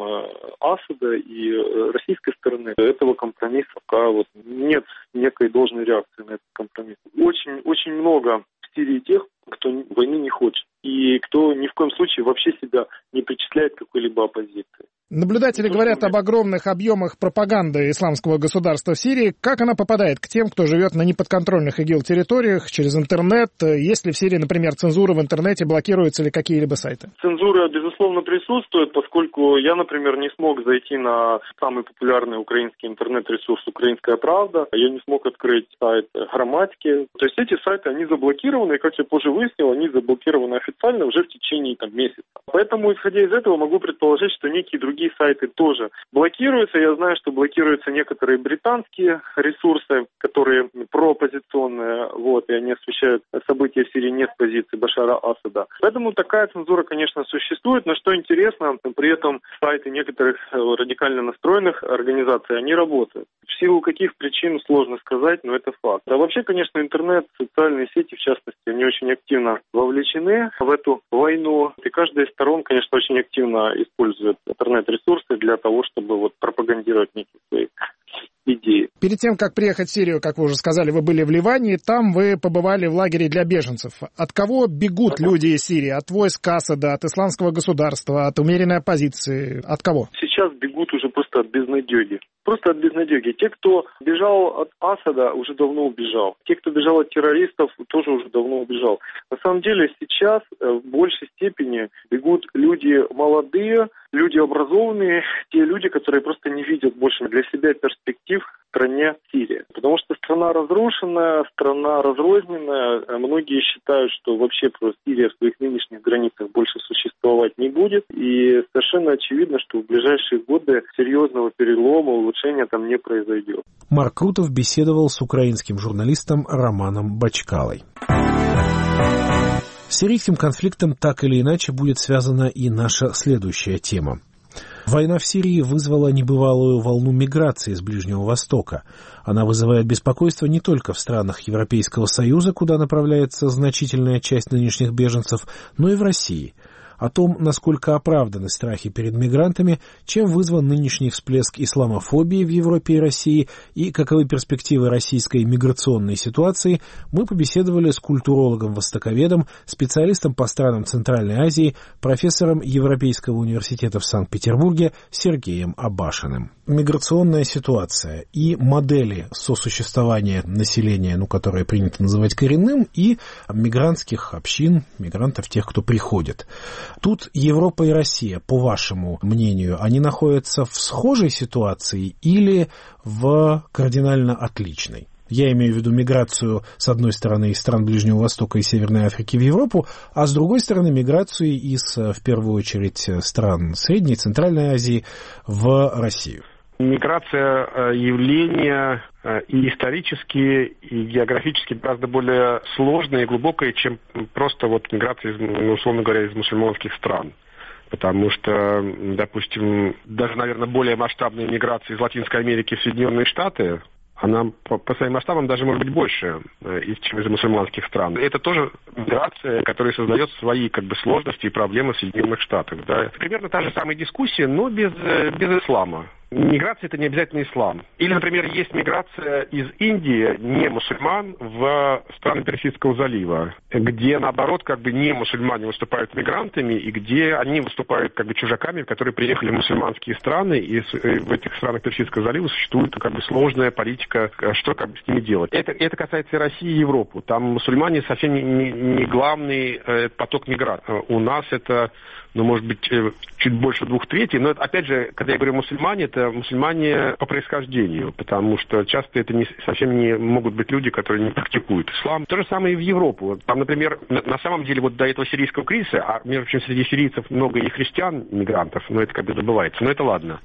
Асада и российской стороны, этого компромисса пока нет некой должной реакции на этот компромисс. Очень, очень много в Сирии тех, кто войны не хочет. И кто ни в коем случае вообще себя не причисляет к какой-либо оппозиции. Наблюдатели говорят об огромных объемах пропаганды исламского государства в Сирии. Как она попадает к тем, кто живет на неподконтрольных ИГИЛ территориях, через интернет? Есть ли в Сирии, например, цензура в интернете, блокируются ли какие-либо сайты? Цензура, безусловно, присутствует, поскольку я, например, не смог зайти на самый популярный украинский интернет-ресурс «Украинская правда». Я не смог открыть сайт «Грамматики». То есть эти сайты, они заблокированы, и, как я позже выяснил, они заблокированы официально уже в течение месяца. Поэтому, исходя из этого, могу предположить, что некие другие сайты тоже блокируются. Я знаю, что блокируются некоторые британские ресурсы, которые прооппозиционные, и они освещают события в Сирии не с позиции Башара Асада. Поэтому такая цензура, конечно, существует, но что интересно, при этом сайты некоторых радикально настроенных организаций, они работают. В силу каких причин сложно сказать, но это факт. А вообще, конечно, интернет, социальные сети, в частности, они очень активно вовлечены в эту войну. И каждая из сторон, конечно, очень активно использует интернет-ресурсы для того, чтобы пропагандировать некие свои идеи. Перед тем, как приехать в Сирию, как вы уже сказали, вы были в Ливане, там вы побывали в лагере для беженцев. От кого бегут люди из Сирии? От войск Асада, от исламского государства, от умеренной оппозиции? От кого? Сейчас бегут уже просто от безнадеги. Просто от безнадеги. Те, кто бежал от Асада, уже давно убежал. Те, кто бежал от террористов, тоже уже давно убежал. На самом деле сейчас в большей степени бегут люди молодые, люди образованные, те люди, которые просто не видят больше для себя перспектив перспектив в стране Сирия. Потому что страна разрушенная, страна разрозненная. Многие считают, что вообще просто Сирия в своих нынешних границах больше существовать не будет. И совершенно очевидно, что в ближайшие годы серьезного перелома, улучшения там не произойдет. Марк Крутов беседовал с украинским журналистом Романом Бачкалой. С сирийским конфликтом так или иначе будет связана и наша следующая тема. Война в Сирии вызвала небывалую волну миграции с Ближнего Востока. Она вызывает беспокойство не только в странах Европейского Союза, куда направляется значительная часть нынешних беженцев, но и в России. О том, насколько оправданы страхи перед мигрантами, чем вызван нынешний всплеск исламофобии в Европе и России и каковы перспективы российской миграционной ситуации, мы побеседовали с культурологом-востоковедом, специалистом по странам Центральной Азии, профессором Европейского университета в Санкт-Петербурге Сергеем Абашиным. Миграционная ситуация и модели сосуществования населения, которое принято называть коренным, и мигрантских общин, мигрантов, тех, кто приходит. Тут Европа и Россия, по вашему мнению, они находятся в схожей ситуации или в кардинально отличной? Я имею в виду миграцию, с одной стороны, из стран Ближнего Востока и Северной Африки в Европу, а с другой стороны, миграцию из, в первую очередь, стран Средней и Центральной Азии в Россию. Миграция явление и исторически, и географически гораздо более сложное и глубокое, чем просто миграция, условно говоря, из мусульманских стран. Потому что, допустим, даже, наверное, более масштабная миграция из Латинской Америки в Соединенные Штаты, она по своим масштабам даже может быть больше, чем из мусульманских стран. Это тоже миграция, которая создает свои сложности и проблемы в Соединенных Штатах. Да. Примерно та же самая дискуссия, но без ислама. Миграция – это не обязательно ислам. Или, например, есть миграция из Индии, не мусульман, в страны Персидского залива, где, наоборот, не мусульмане выступают мигрантами, и где они выступают чужаками, которые приехали в мусульманские страны, и в этих странах Персидского залива существует сложная политика, что с ними делать. Это касается и России, и Европы. Там мусульмане совсем не главный поток мигрантов. У нас это, может быть, чуть больше 2/3, но опять же, когда я говорю мусульмане, это мусульмане по происхождению, потому что часто это совсем не могут быть люди, которые не практикуют ислам. То же самое и в Европу. Там, например, на самом деле до этого сирийского кризиса, а между прочим, среди сирийцев много и христиан, мигрантов, но это забывается, но это ладно.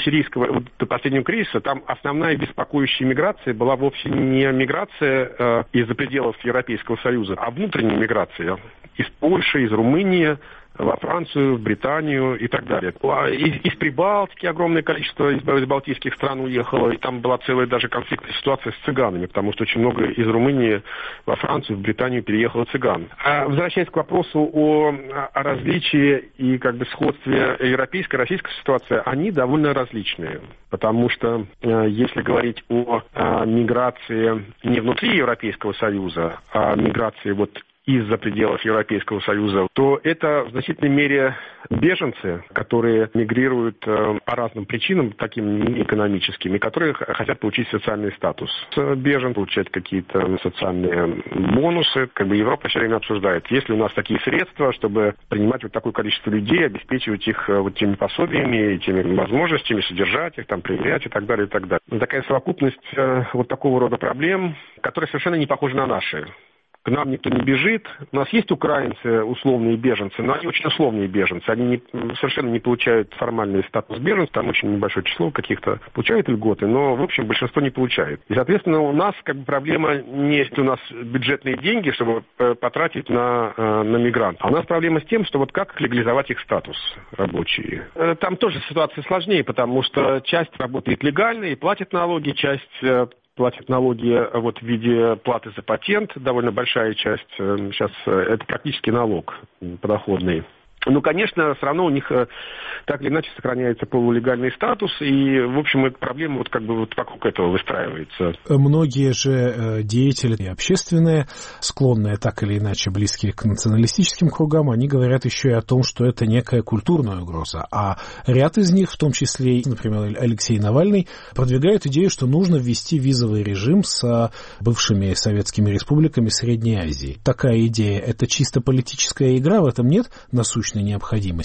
До последнего кризиса там основная беспокоящая миграция была вовсе не миграция из-за пределов Европейского Союза, а внутренняя миграция из Польши, из Румынии, во Францию, в Британию и так далее. Из Прибалтики огромное количество из балтийских стран уехало, и там была целая даже конфликтная ситуация с цыганами, потому что очень много из Румынии во Францию, в Британию переехало цыган. А возвращаясь к вопросу о различии и сходстве европейской и российской ситуации, они довольно различные, потому что если говорить о миграции не внутри Европейского Союза, а миграции из-за пределов Европейского Союза, то это в значительной мере беженцы, которые мигрируют по разным причинам, таким неэкономическим, и которые хотят получить социальный статус. Беженцы получают какие-то социальные бонусы. Европа все время обсуждает, есть ли у нас такие средства, чтобы принимать такое количество людей, обеспечивать их теми пособиями, теми возможностями, содержать их, проверять и так далее, и так далее. Такая совокупность такого рода проблем, которые совершенно не похожи на наши. К нам никто не бежит. У нас есть украинцы, условные беженцы, но они очень условные беженцы. Они совершенно не получают формальный статус беженцев. Там очень небольшое число каких-то получают льготы, но, в общем, большинство не получает. И, соответственно, у нас проблема не есть у нас бюджетные деньги, чтобы потратить на мигрантов. А у нас проблема с тем, что как легализовать их статус рабочий. Там тоже ситуация сложнее, потому что часть работает легально и платит налоги, часть платят налоги в виде платы за патент, довольно большая часть. Сейчас это практически налог подоходный. Конечно, все равно у них так или иначе сохраняется полулегальный статус, и, в общем, эта проблема вокруг этого выстраивается. Многие же деятели и общественные, склонные так или иначе близкие к националистическим кругам, они говорят еще и о том, что это некая культурная угроза. А ряд из них, в том числе, например, Алексей Навальный, продвигают идею, что нужно ввести визовый режим с бывшими советскими республиками Средней Азии. Такая идея – это чисто политическая игра, в этом нет насущной необходимости?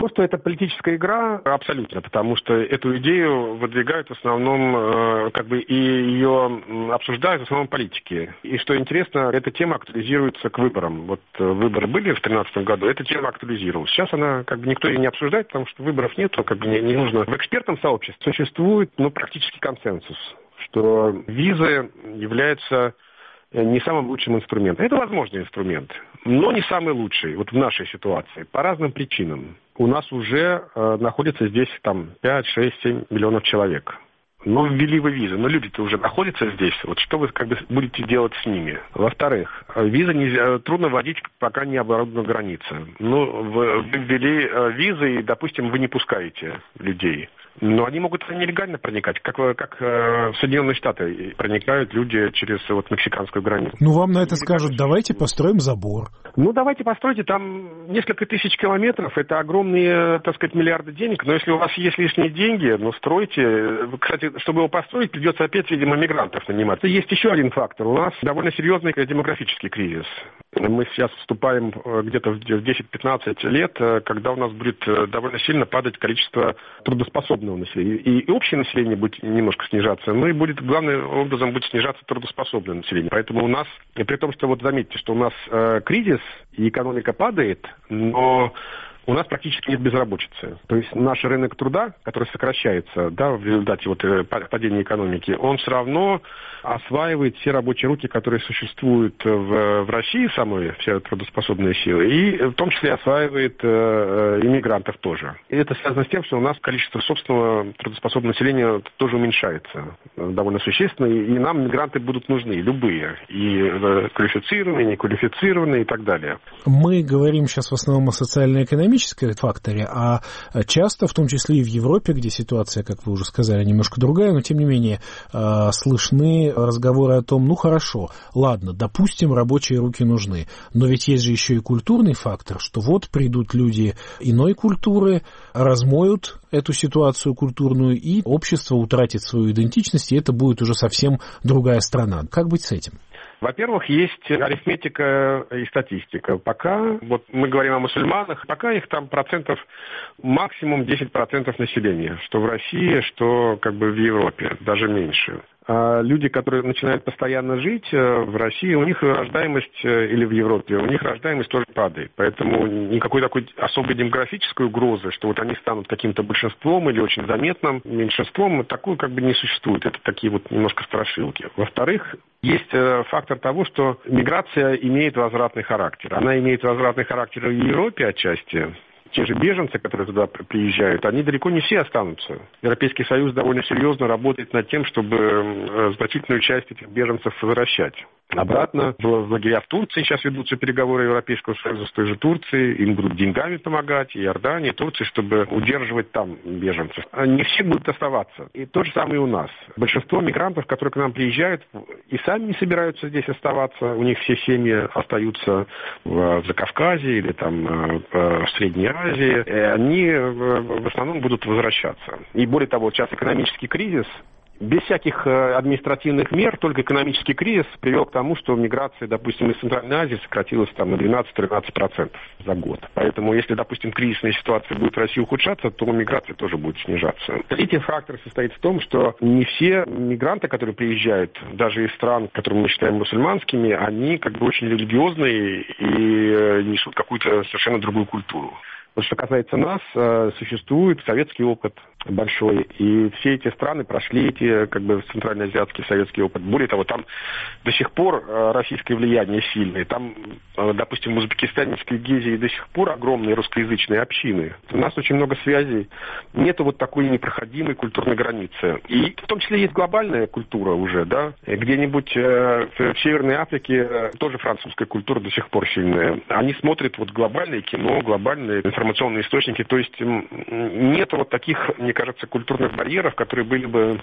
То, что это политическая игра, абсолютно, потому что эту идею выдвигают в основном, и ее обсуждают в основном политики. И что интересно, эта тема актуализируется к выборам. Вот выборы были в 2013 году, эта тема актуализировалась. Сейчас она, никто ее не обсуждает, потому что выборов нет, не нужно. В экспертном сообществе существует, практически консенсус, что визы являются не самым лучшим инструментом. Это возможный инструмент, но не самый лучший в нашей ситуации по разным причинам. У нас уже находится здесь 5, 6, 7 миллионов человек. Но ввели вы визы, но люди-то уже находятся здесь. Что вы будете делать с ними? Во-вторых, визы трудно вводить, пока не оборудована граница. Вы ввели визы, и, допустим, вы не пускаете людей. Но они могут нелегально проникать, как в Соединенные Штаты проникают люди через мексиканскую границу. Вам на это скажут, давайте построим забор. Давайте постройте, там несколько тысяч километров, это огромные, миллиарды денег, но если у вас есть лишние деньги, стройте. Кстати, чтобы его построить, придется опять, видимо, мигрантов нанимать. Есть еще один фактор. У нас довольно серьезный демографический кризис. Мы сейчас вступаем где-то в 10-15 лет, когда у нас будет довольно сильно падать количество трудоспособного населения. И общее население будет немножко снижаться, но и главным образом будет снижаться трудоспособное население. Поэтому у нас, при том, что заметьте, что у нас кризис и экономика падает, но у нас практически нет безработицы. То есть наш рынок труда, который сокращается, в результате падения экономики, он все равно осваивает все рабочие руки, которые существуют в России самой, все трудоспособные силы, и в том числе осваивает иммигрантов тоже. И это связано с тем, что у нас количество собственного трудоспособного населения тоже уменьшается довольно существенно, и нам мигранты будут нужны, любые, и квалифицированные, неквалифицированные и так далее. Мы говорим сейчас в основном о социально-экономическом факторе, а часто, в том числе и в Европе, где ситуация, как вы уже сказали, немножко другая, но тем не менее слышны разговоры о том, хорошо, ладно, допустим, рабочие руки нужны, но ведь есть же еще и культурный фактор, что придут люди иной культуры, размоют эту ситуацию культурную, и общество утратит свою идентичность, и это будет уже совсем другая страна. Как быть с этим? Во-первых, есть арифметика и статистика. Пока, мы говорим о мусульманах, пока их максимум 10% населения, что в России, что в Европе, даже меньше. А люди, которые начинают постоянно жить в России, у них рождаемость, или в Европе, у них рождаемость тоже падает. Поэтому никакой такой особой демографической угрозы, что они станут каким-то большинством или очень заметным меньшинством, такой не существует. Это такие немножко страшилки. Во-вторых, есть фактор того, что миграция имеет возвратный характер. Она имеет возвратный характер в Европе отчасти. Те же беженцы, которые туда приезжают, они далеко не все останутся. Европейский Союз довольно серьезно работает над тем, чтобы значительную часть этих беженцев возвращать обратно. В лагеря в Турции сейчас ведутся переговоры Европейского Союза с той же Турцией. Им будут деньгами помогать, и Иордании, и Турции, чтобы удерживать там беженцев. Не все будут оставаться. И то же самое и у нас. Большинство мигрантов, которые к нам приезжают, и сами не собираются здесь оставаться. У них все семьи остаются в Закавказье или в Средней Азии. И они в основном будут возвращаться. И более того, сейчас экономический кризис. Без всяких административных мер, только экономический кризис привел к тому, что миграция, допустим, из Центральной Азии сократилась на 12-13% за год. Поэтому, если, допустим, кризисная ситуация будет в России ухудшаться, то миграция тоже будет снижаться. Третий фактор состоит в том, что не все мигранты, которые приезжают, даже из стран, которые мы считаем мусульманскими, они очень религиозные и несут какую-то совершенно другую культуру. Что касается нас, существует советский опыт большой, и все эти страны прошли эти центральноазиатский советский опыт. Более того, там до сих пор российское влияние сильное. Там, допустим, в Узбекистане, в Киргизии до сих пор огромные русскоязычные общины. У нас очень много связей. Нету такой непроходимой культурной границы. И в том числе есть глобальная культура уже, Где-нибудь в Северной Африке тоже французская культура до сих пор сильная. Они смотрят глобальное кино, глобальные информационные источники. То есть нет таких, мне кажется, культурных барьеров, которые были бы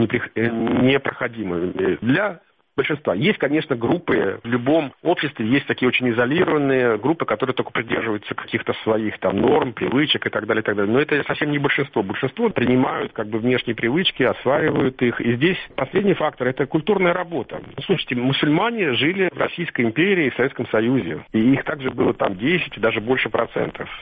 непроходимы для большинства. Есть, конечно, группы, в любом обществе есть такие очень изолированные группы, которые только придерживаются каких-то своих норм, привычек и так далее, и так далее. Но это совсем не большинство. Большинство принимают внешние привычки, осваивают их. И здесь последний фактор – это культурная работа. Слушайте, мусульмане жили в Российской империи и в Советском Союзе. И их также было 10 и даже больше процентов.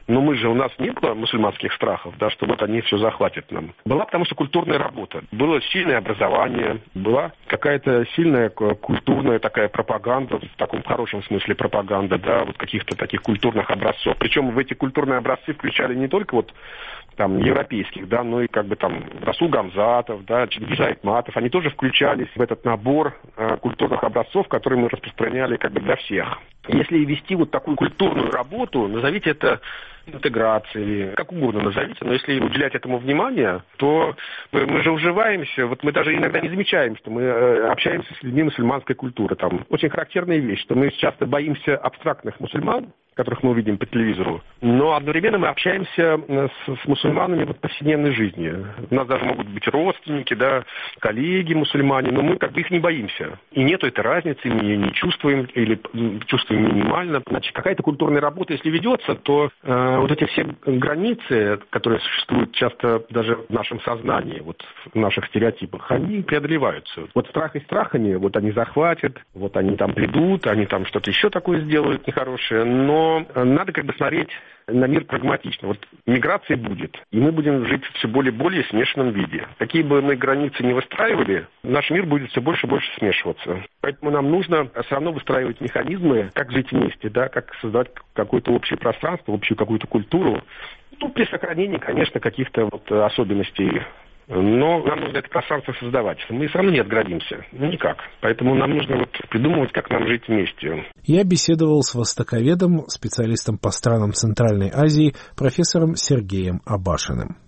но у нас не было мусульманских страхов, да, что вот они все захватят нам. Была потому что культурная работа. Было сильное образование, была какая-то сильная культурная такая пропаганда, в таком хорошем смысле пропаганда, да, вот каких-то таких культурных образцов. Причем в эти культурные образцы включали не только вот там европейских, да, но и как бы там Расул Гамзатов, да, Чингиз Айтматов, они тоже включались в этот набор культурных образцов, которые мы распространяли как бы для всех. Если вести вот такую культурную работу, назовите это интеграцией, как угодно назовите, но если уделять этому внимание, то мы же уживаемся, вот мы даже иногда не замечаем, что мы общаемся с людьми мусульманской культуры. Там очень характерная вещь, что мы часто боимся абстрактных мусульман, которых мы увидим по телевизору, но одновременно мы общаемся с мусульманами в повседневной жизни. У нас даже могут быть родственники, да, коллеги мусульмане, но мы как бы их не боимся. И нету этой разницы, мы ее не чувствуем или чувствуем минимально. Значит, какая-то культурная работа, если ведется, то вот эти все границы, которые существуют часто даже в нашем сознании, вот в наших стереотипах, они преодолеваются. Вот страх и страхами, вот они захватят, вот они там придут, они там что-то еще такое сделают нехорошее, но надо как бы смотреть на мир прагматично. Вот миграция будет, и мы будем жить в все более и более смешанном виде. Какие бы мы границы не выстраивали, наш мир будет все больше и больше смешиваться. Поэтому нам нужно все равно выстраивать механизмы, как жить вместе, да, как создавать какое-то общее пространство, общую какую-то культуру. Ну, при сохранении, конечно, каких-то вот особенностей. Но нам нужно это пространство создавать. Мы все равно не отгородимся. Ну, никак. Поэтому нам нужно вот придумывать, как нам жить вместе. Я беседовал с востоковедом, специалистом по странам Центральной Азии, профессором Сергеем Абашиным.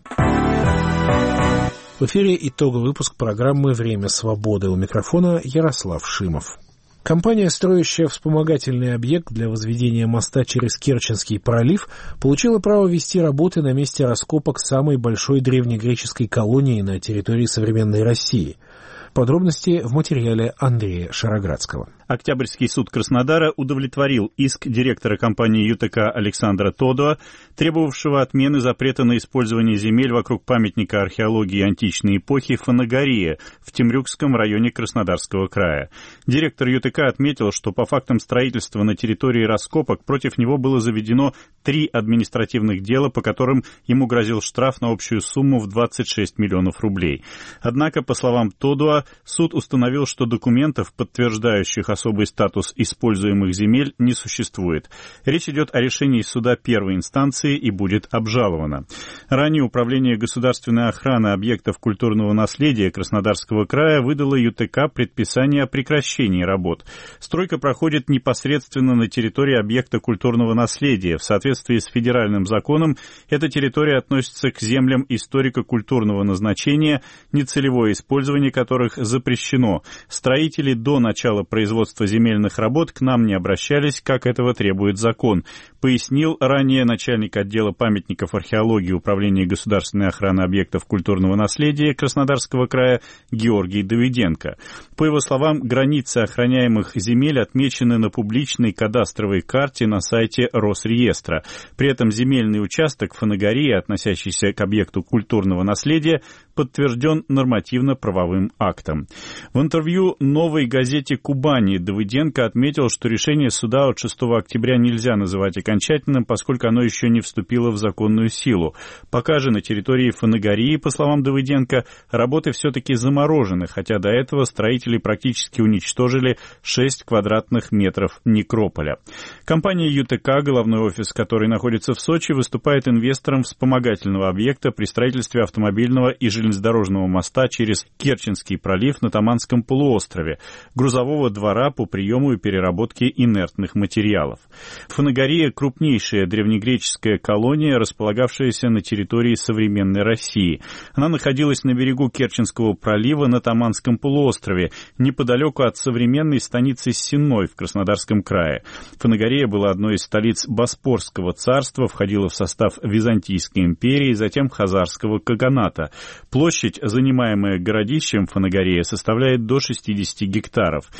В эфире итоговый выпуск программы «Время свободы». У микрофона Ярослав Шимов. Компания, строящая вспомогательный объект для возведения моста через Керченский пролив, получила право вести работы на месте раскопок самой большой древнегреческой колонии на территории современной России. Подробности в материале Андрея Шароградского. Октябрьский суд Краснодара удовлетворил иск директора компании ЮТК Александра Тодуа, требовавшего отмены запрета на использование земель вокруг памятника археологии античной эпохи Фанагория в Темрюкском районе Краснодарского края. Директор ЮТК отметил, что по фактам строительства на территории раскопок против него было заведено 3 административных дела, по которым ему грозил штраф на общую сумму в 26 миллионов рублей. Однако, по словам Тодуа, суд установил, что документов, подтверждающих особый статус используемых земель, не существует. Речь идет о решении суда первой инстанции и будет обжаловано. Ранее Управление государственной охраны объектов культурного наследия Краснодарского края выдало ЮТК предписание о прекращении работ. Стройка проходит непосредственно на территории объекта культурного наследия. В соответствии с федеральным законом эта территория относится к землям историко-культурного назначения, нецелевое использование которых запрещено. Строители до начала производства земельных работ к нам не обращались, как этого требует закон, пояснил ранее начальник отдела памятников археологии Управления государственной охраны объектов культурного наследия Краснодарского края Георгий Давиденко. По его словам, границы охраняемых земель отмечены на публичной кадастровой карте на сайте Росреестра. При этом земельный участок Фанагории, относящийся к объекту культурного наследия, подтвержден нормативно-правовым актом. В интервью «Новой газете Кубани» Давыденко отметил, что решение суда от 6 октября нельзя называть окончательным, поскольку оно еще не вступило в законную силу. Пока же на территории Фанагории, по словам Давыденко, работы все-таки заморожены, хотя до этого строители практически уничтожили 6 квадратных метров некрополя. Компания ЮТК, головной офис которой находится в Сочи, выступает инвестором вспомогательного объекта при строительстве автомобильного и железнодорожного моста через Керченский пролив на Таманском полуострове, грузового двора по приему и переработке инертных материалов. Фанагория – крупнейшая древнегреческая колония, располагавшаяся на территории современной России. Она находилась на берегу Керченского пролива на Таманском полуострове, неподалеку от современной станицы Сенной в Краснодарском крае. Фанагория была одной из столиц Боспорского царства, входила в состав Византийской империи, затем Хазарского каганата. Площадь, занимаемая городищем Фанагория, составляет до 60 гектаров. Место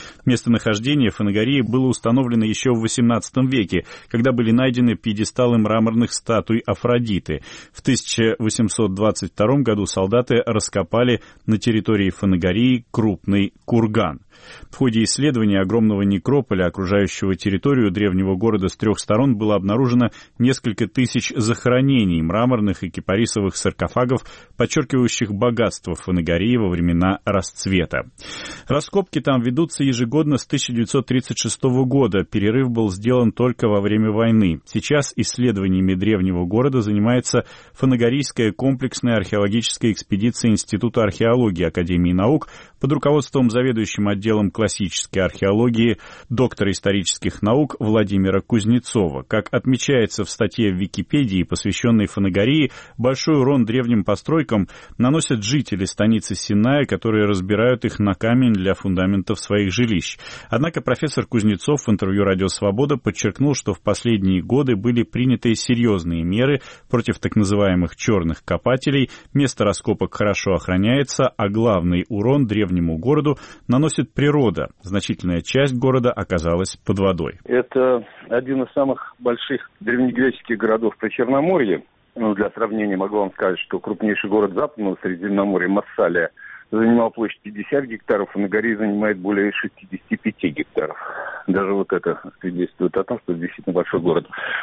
местонахождение Фанагории было установлено еще в XVIII веке, когда были найдены пьедесталы мраморных статуй Афродиты. В 1822 году солдаты раскопали на территории Фанагории крупный курган. В ходе исследования огромного некрополя, окружающего территорию древнего города с 3 сторон, было обнаружено несколько тысяч захоронений мраморных и кипарисовых саркофагов, подчеркивающих богатство Фанагории во времена расцвета. Раскопки там ведутся ежегодно с 1936 года. Перерыв был сделан только во время войны. Сейчас исследованиями древнего города занимается Фанагорийская комплексная археологическая экспедиция Института археологии Академии наук под руководством заведующим отделом классической археологии доктора исторических наук Владимира Кузнецова. Как отмечается в статье в Википедии, посвященной Фанагории, большой урон древним постройкам наносят жители станицы Синая, которые разбирают их на камень для фундаментов своих жилищ. Однако профессор Кузнецов в интервью «Радио Свобода» подчеркнул, что в последние годы были приняты серьезные меры против так называемых черных копателей, место раскопок хорошо охраняется, а главный урон древнему городу наносит природа. Значительная часть города оказалась под водой. Это один из самых больших древнегреческих городов Причерноморья. Для сравнения могу вам сказать, что крупнейший город Западного Средиземноморья Массалия занимал площадь 50 гектаров, а Фанагория занимает более 65 гектаров. Даже вот это свидетельствует о том, что это действительно большой город.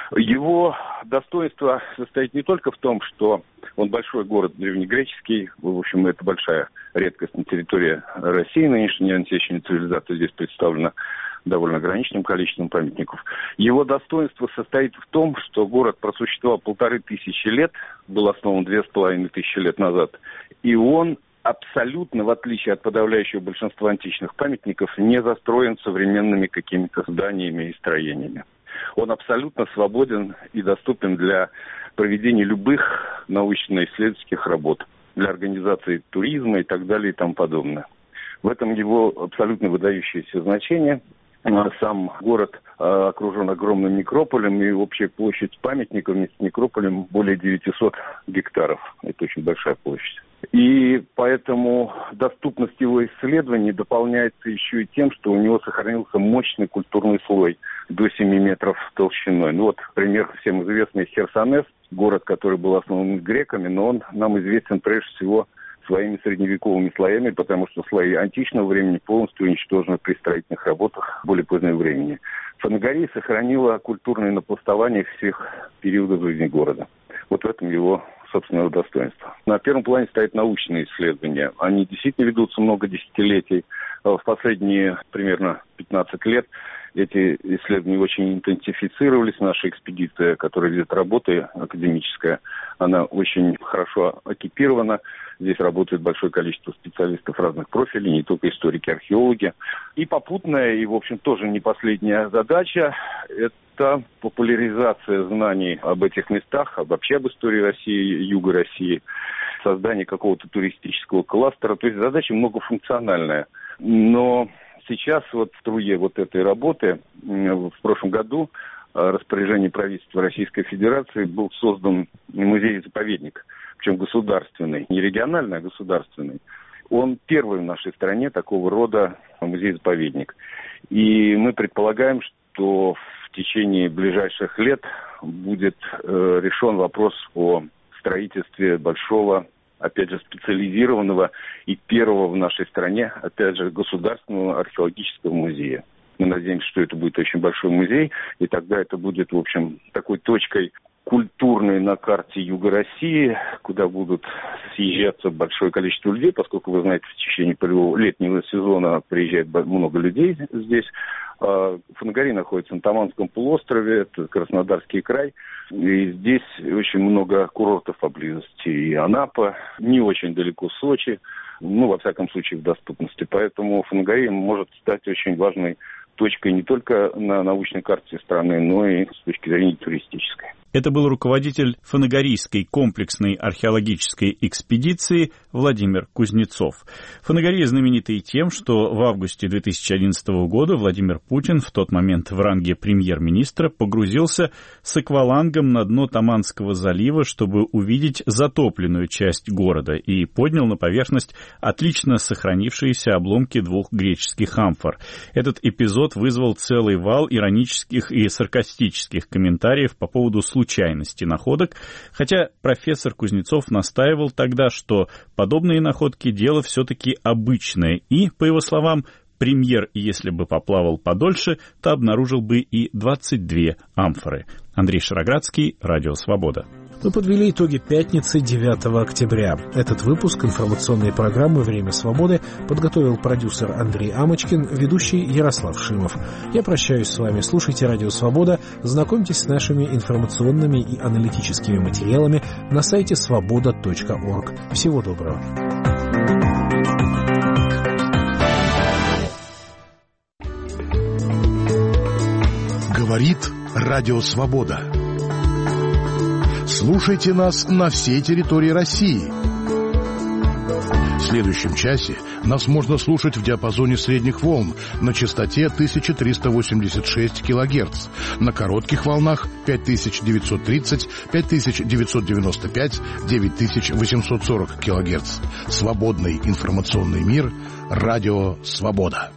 Его достоинство состоит не только в том, что он большой город древнегреческий, в общем, это большая редкость на территории России, нынешняя античная цивилизация здесь представлена довольно ограниченным количеством памятников. Его достоинство состоит в том, что город просуществовал 1500 лет, был основан 2500 лет назад, и он абсолютно, в отличие от подавляющего большинства античных памятников, не застроен современными какими-то зданиями и строениями. Он абсолютно свободен и доступен для проведения любых научно-исследовательских работ, для организации туризма и так далее и тому подобное. В этом его абсолютно выдающееся значение. Сам город окружен огромным некрополем, и общая площадь памятника вместе с некрополем более 900 гектаров. Это очень большая площадь. И поэтому доступность его исследований дополняется еще и тем, что у него сохранился мощный культурный слой до 7 метров толщиной. Ну вот пример всем известный Херсонес, город, который был основан греками, но он нам известен прежде всего своими средневековыми слоями, потому что слои античного времени полностью уничтожены при строительных работах более позднего времени. Фанагория сохранила культурное напластование всех периодов жизни города. Вот в этом его собственного достоинства. На первом плане стоят научные исследования. Они действительно ведутся много десятилетий. В последние примерно 15 лет эти исследования очень интенсифицировались. Наша экспедиция, которая ведет работы академическая, она очень хорошо экипирована. Здесь работает большое количество специалистов разных профилей, не только историки, археологи. И попутная, и, в общем, тоже не последняя задача – это популяризация знаний об этих местах, вообще об истории России, Юга России, создание какого-то туристического кластера. То есть задача многофункциональная. Но сейчас вот в струе вот этой работы в прошлом году распоряжение правительства Российской Федерации был создан музей-заповедник, причем государственный, не региональный, а государственный. Он первый в нашей стране такого рода музей-заповедник. И мы предполагаем, что в течение ближайших лет будет решен вопрос о строительстве большого, опять же, специализированного и первого в нашей стране, опять же, государственного археологического музея. Мы надеемся, что это будет очень большой музей, и тогда это будет, в общем, такой точкой культурной на карте Юга России, куда будут съезжаться большое количество людей, поскольку, вы знаете, в течение летнего сезона приезжает много людей здесь. Фанагория находится на Таманском полуострове, это Краснодарский край, и здесь очень много курортов поблизости. И Анапа, не очень далеко Сочи, ну, во всяком случае, в доступности. Поэтому Фанагория может стать очень важной точкой не только на научной карте страны, но и с точки зрения туристической. Это был руководитель Фанагорийской комплексной археологической экспедиции Владимир Кузнецов. Фанагория знаменита и тем, что в августе 2011 года Владимир Путин, в тот момент в ранге премьер-министра, погрузился с аквалангом на дно Таманского залива, чтобы увидеть затопленную часть города, и поднял на поверхность отлично сохранившиеся обломки 2 греческих амфор. Этот эпизод вызвал целый вал иронических и саркастических комментариев по поводу случайности находок, хотя профессор Кузнецов настаивал тогда, что подобные находки — дело все-таки обычное, и, по его словам, премьер, если бы поплавал подольше, то обнаружил бы и 22 амфоры. Андрей Шароградский, Радио Свобода. Мы подвели итоги пятницы 9 октября. Этот выпуск информационной программы «Время свободы» подготовил продюсер Андрей Амочкин, ведущий Ярослав Шимов. Я прощаюсь с вами. Слушайте «Радио Свобода», знакомьтесь с нашими информационными и аналитическими материалами на сайте svoboda.org. Всего доброго. Говорит Радио Свобода. Слушайте нас на всей территории России. В следующем часе нас можно слушать в диапазоне средних волн на частоте 1386 кГц, на коротких волнах 5930, 5995, 9840 кГц. Свободный информационный мир. Радио Свобода.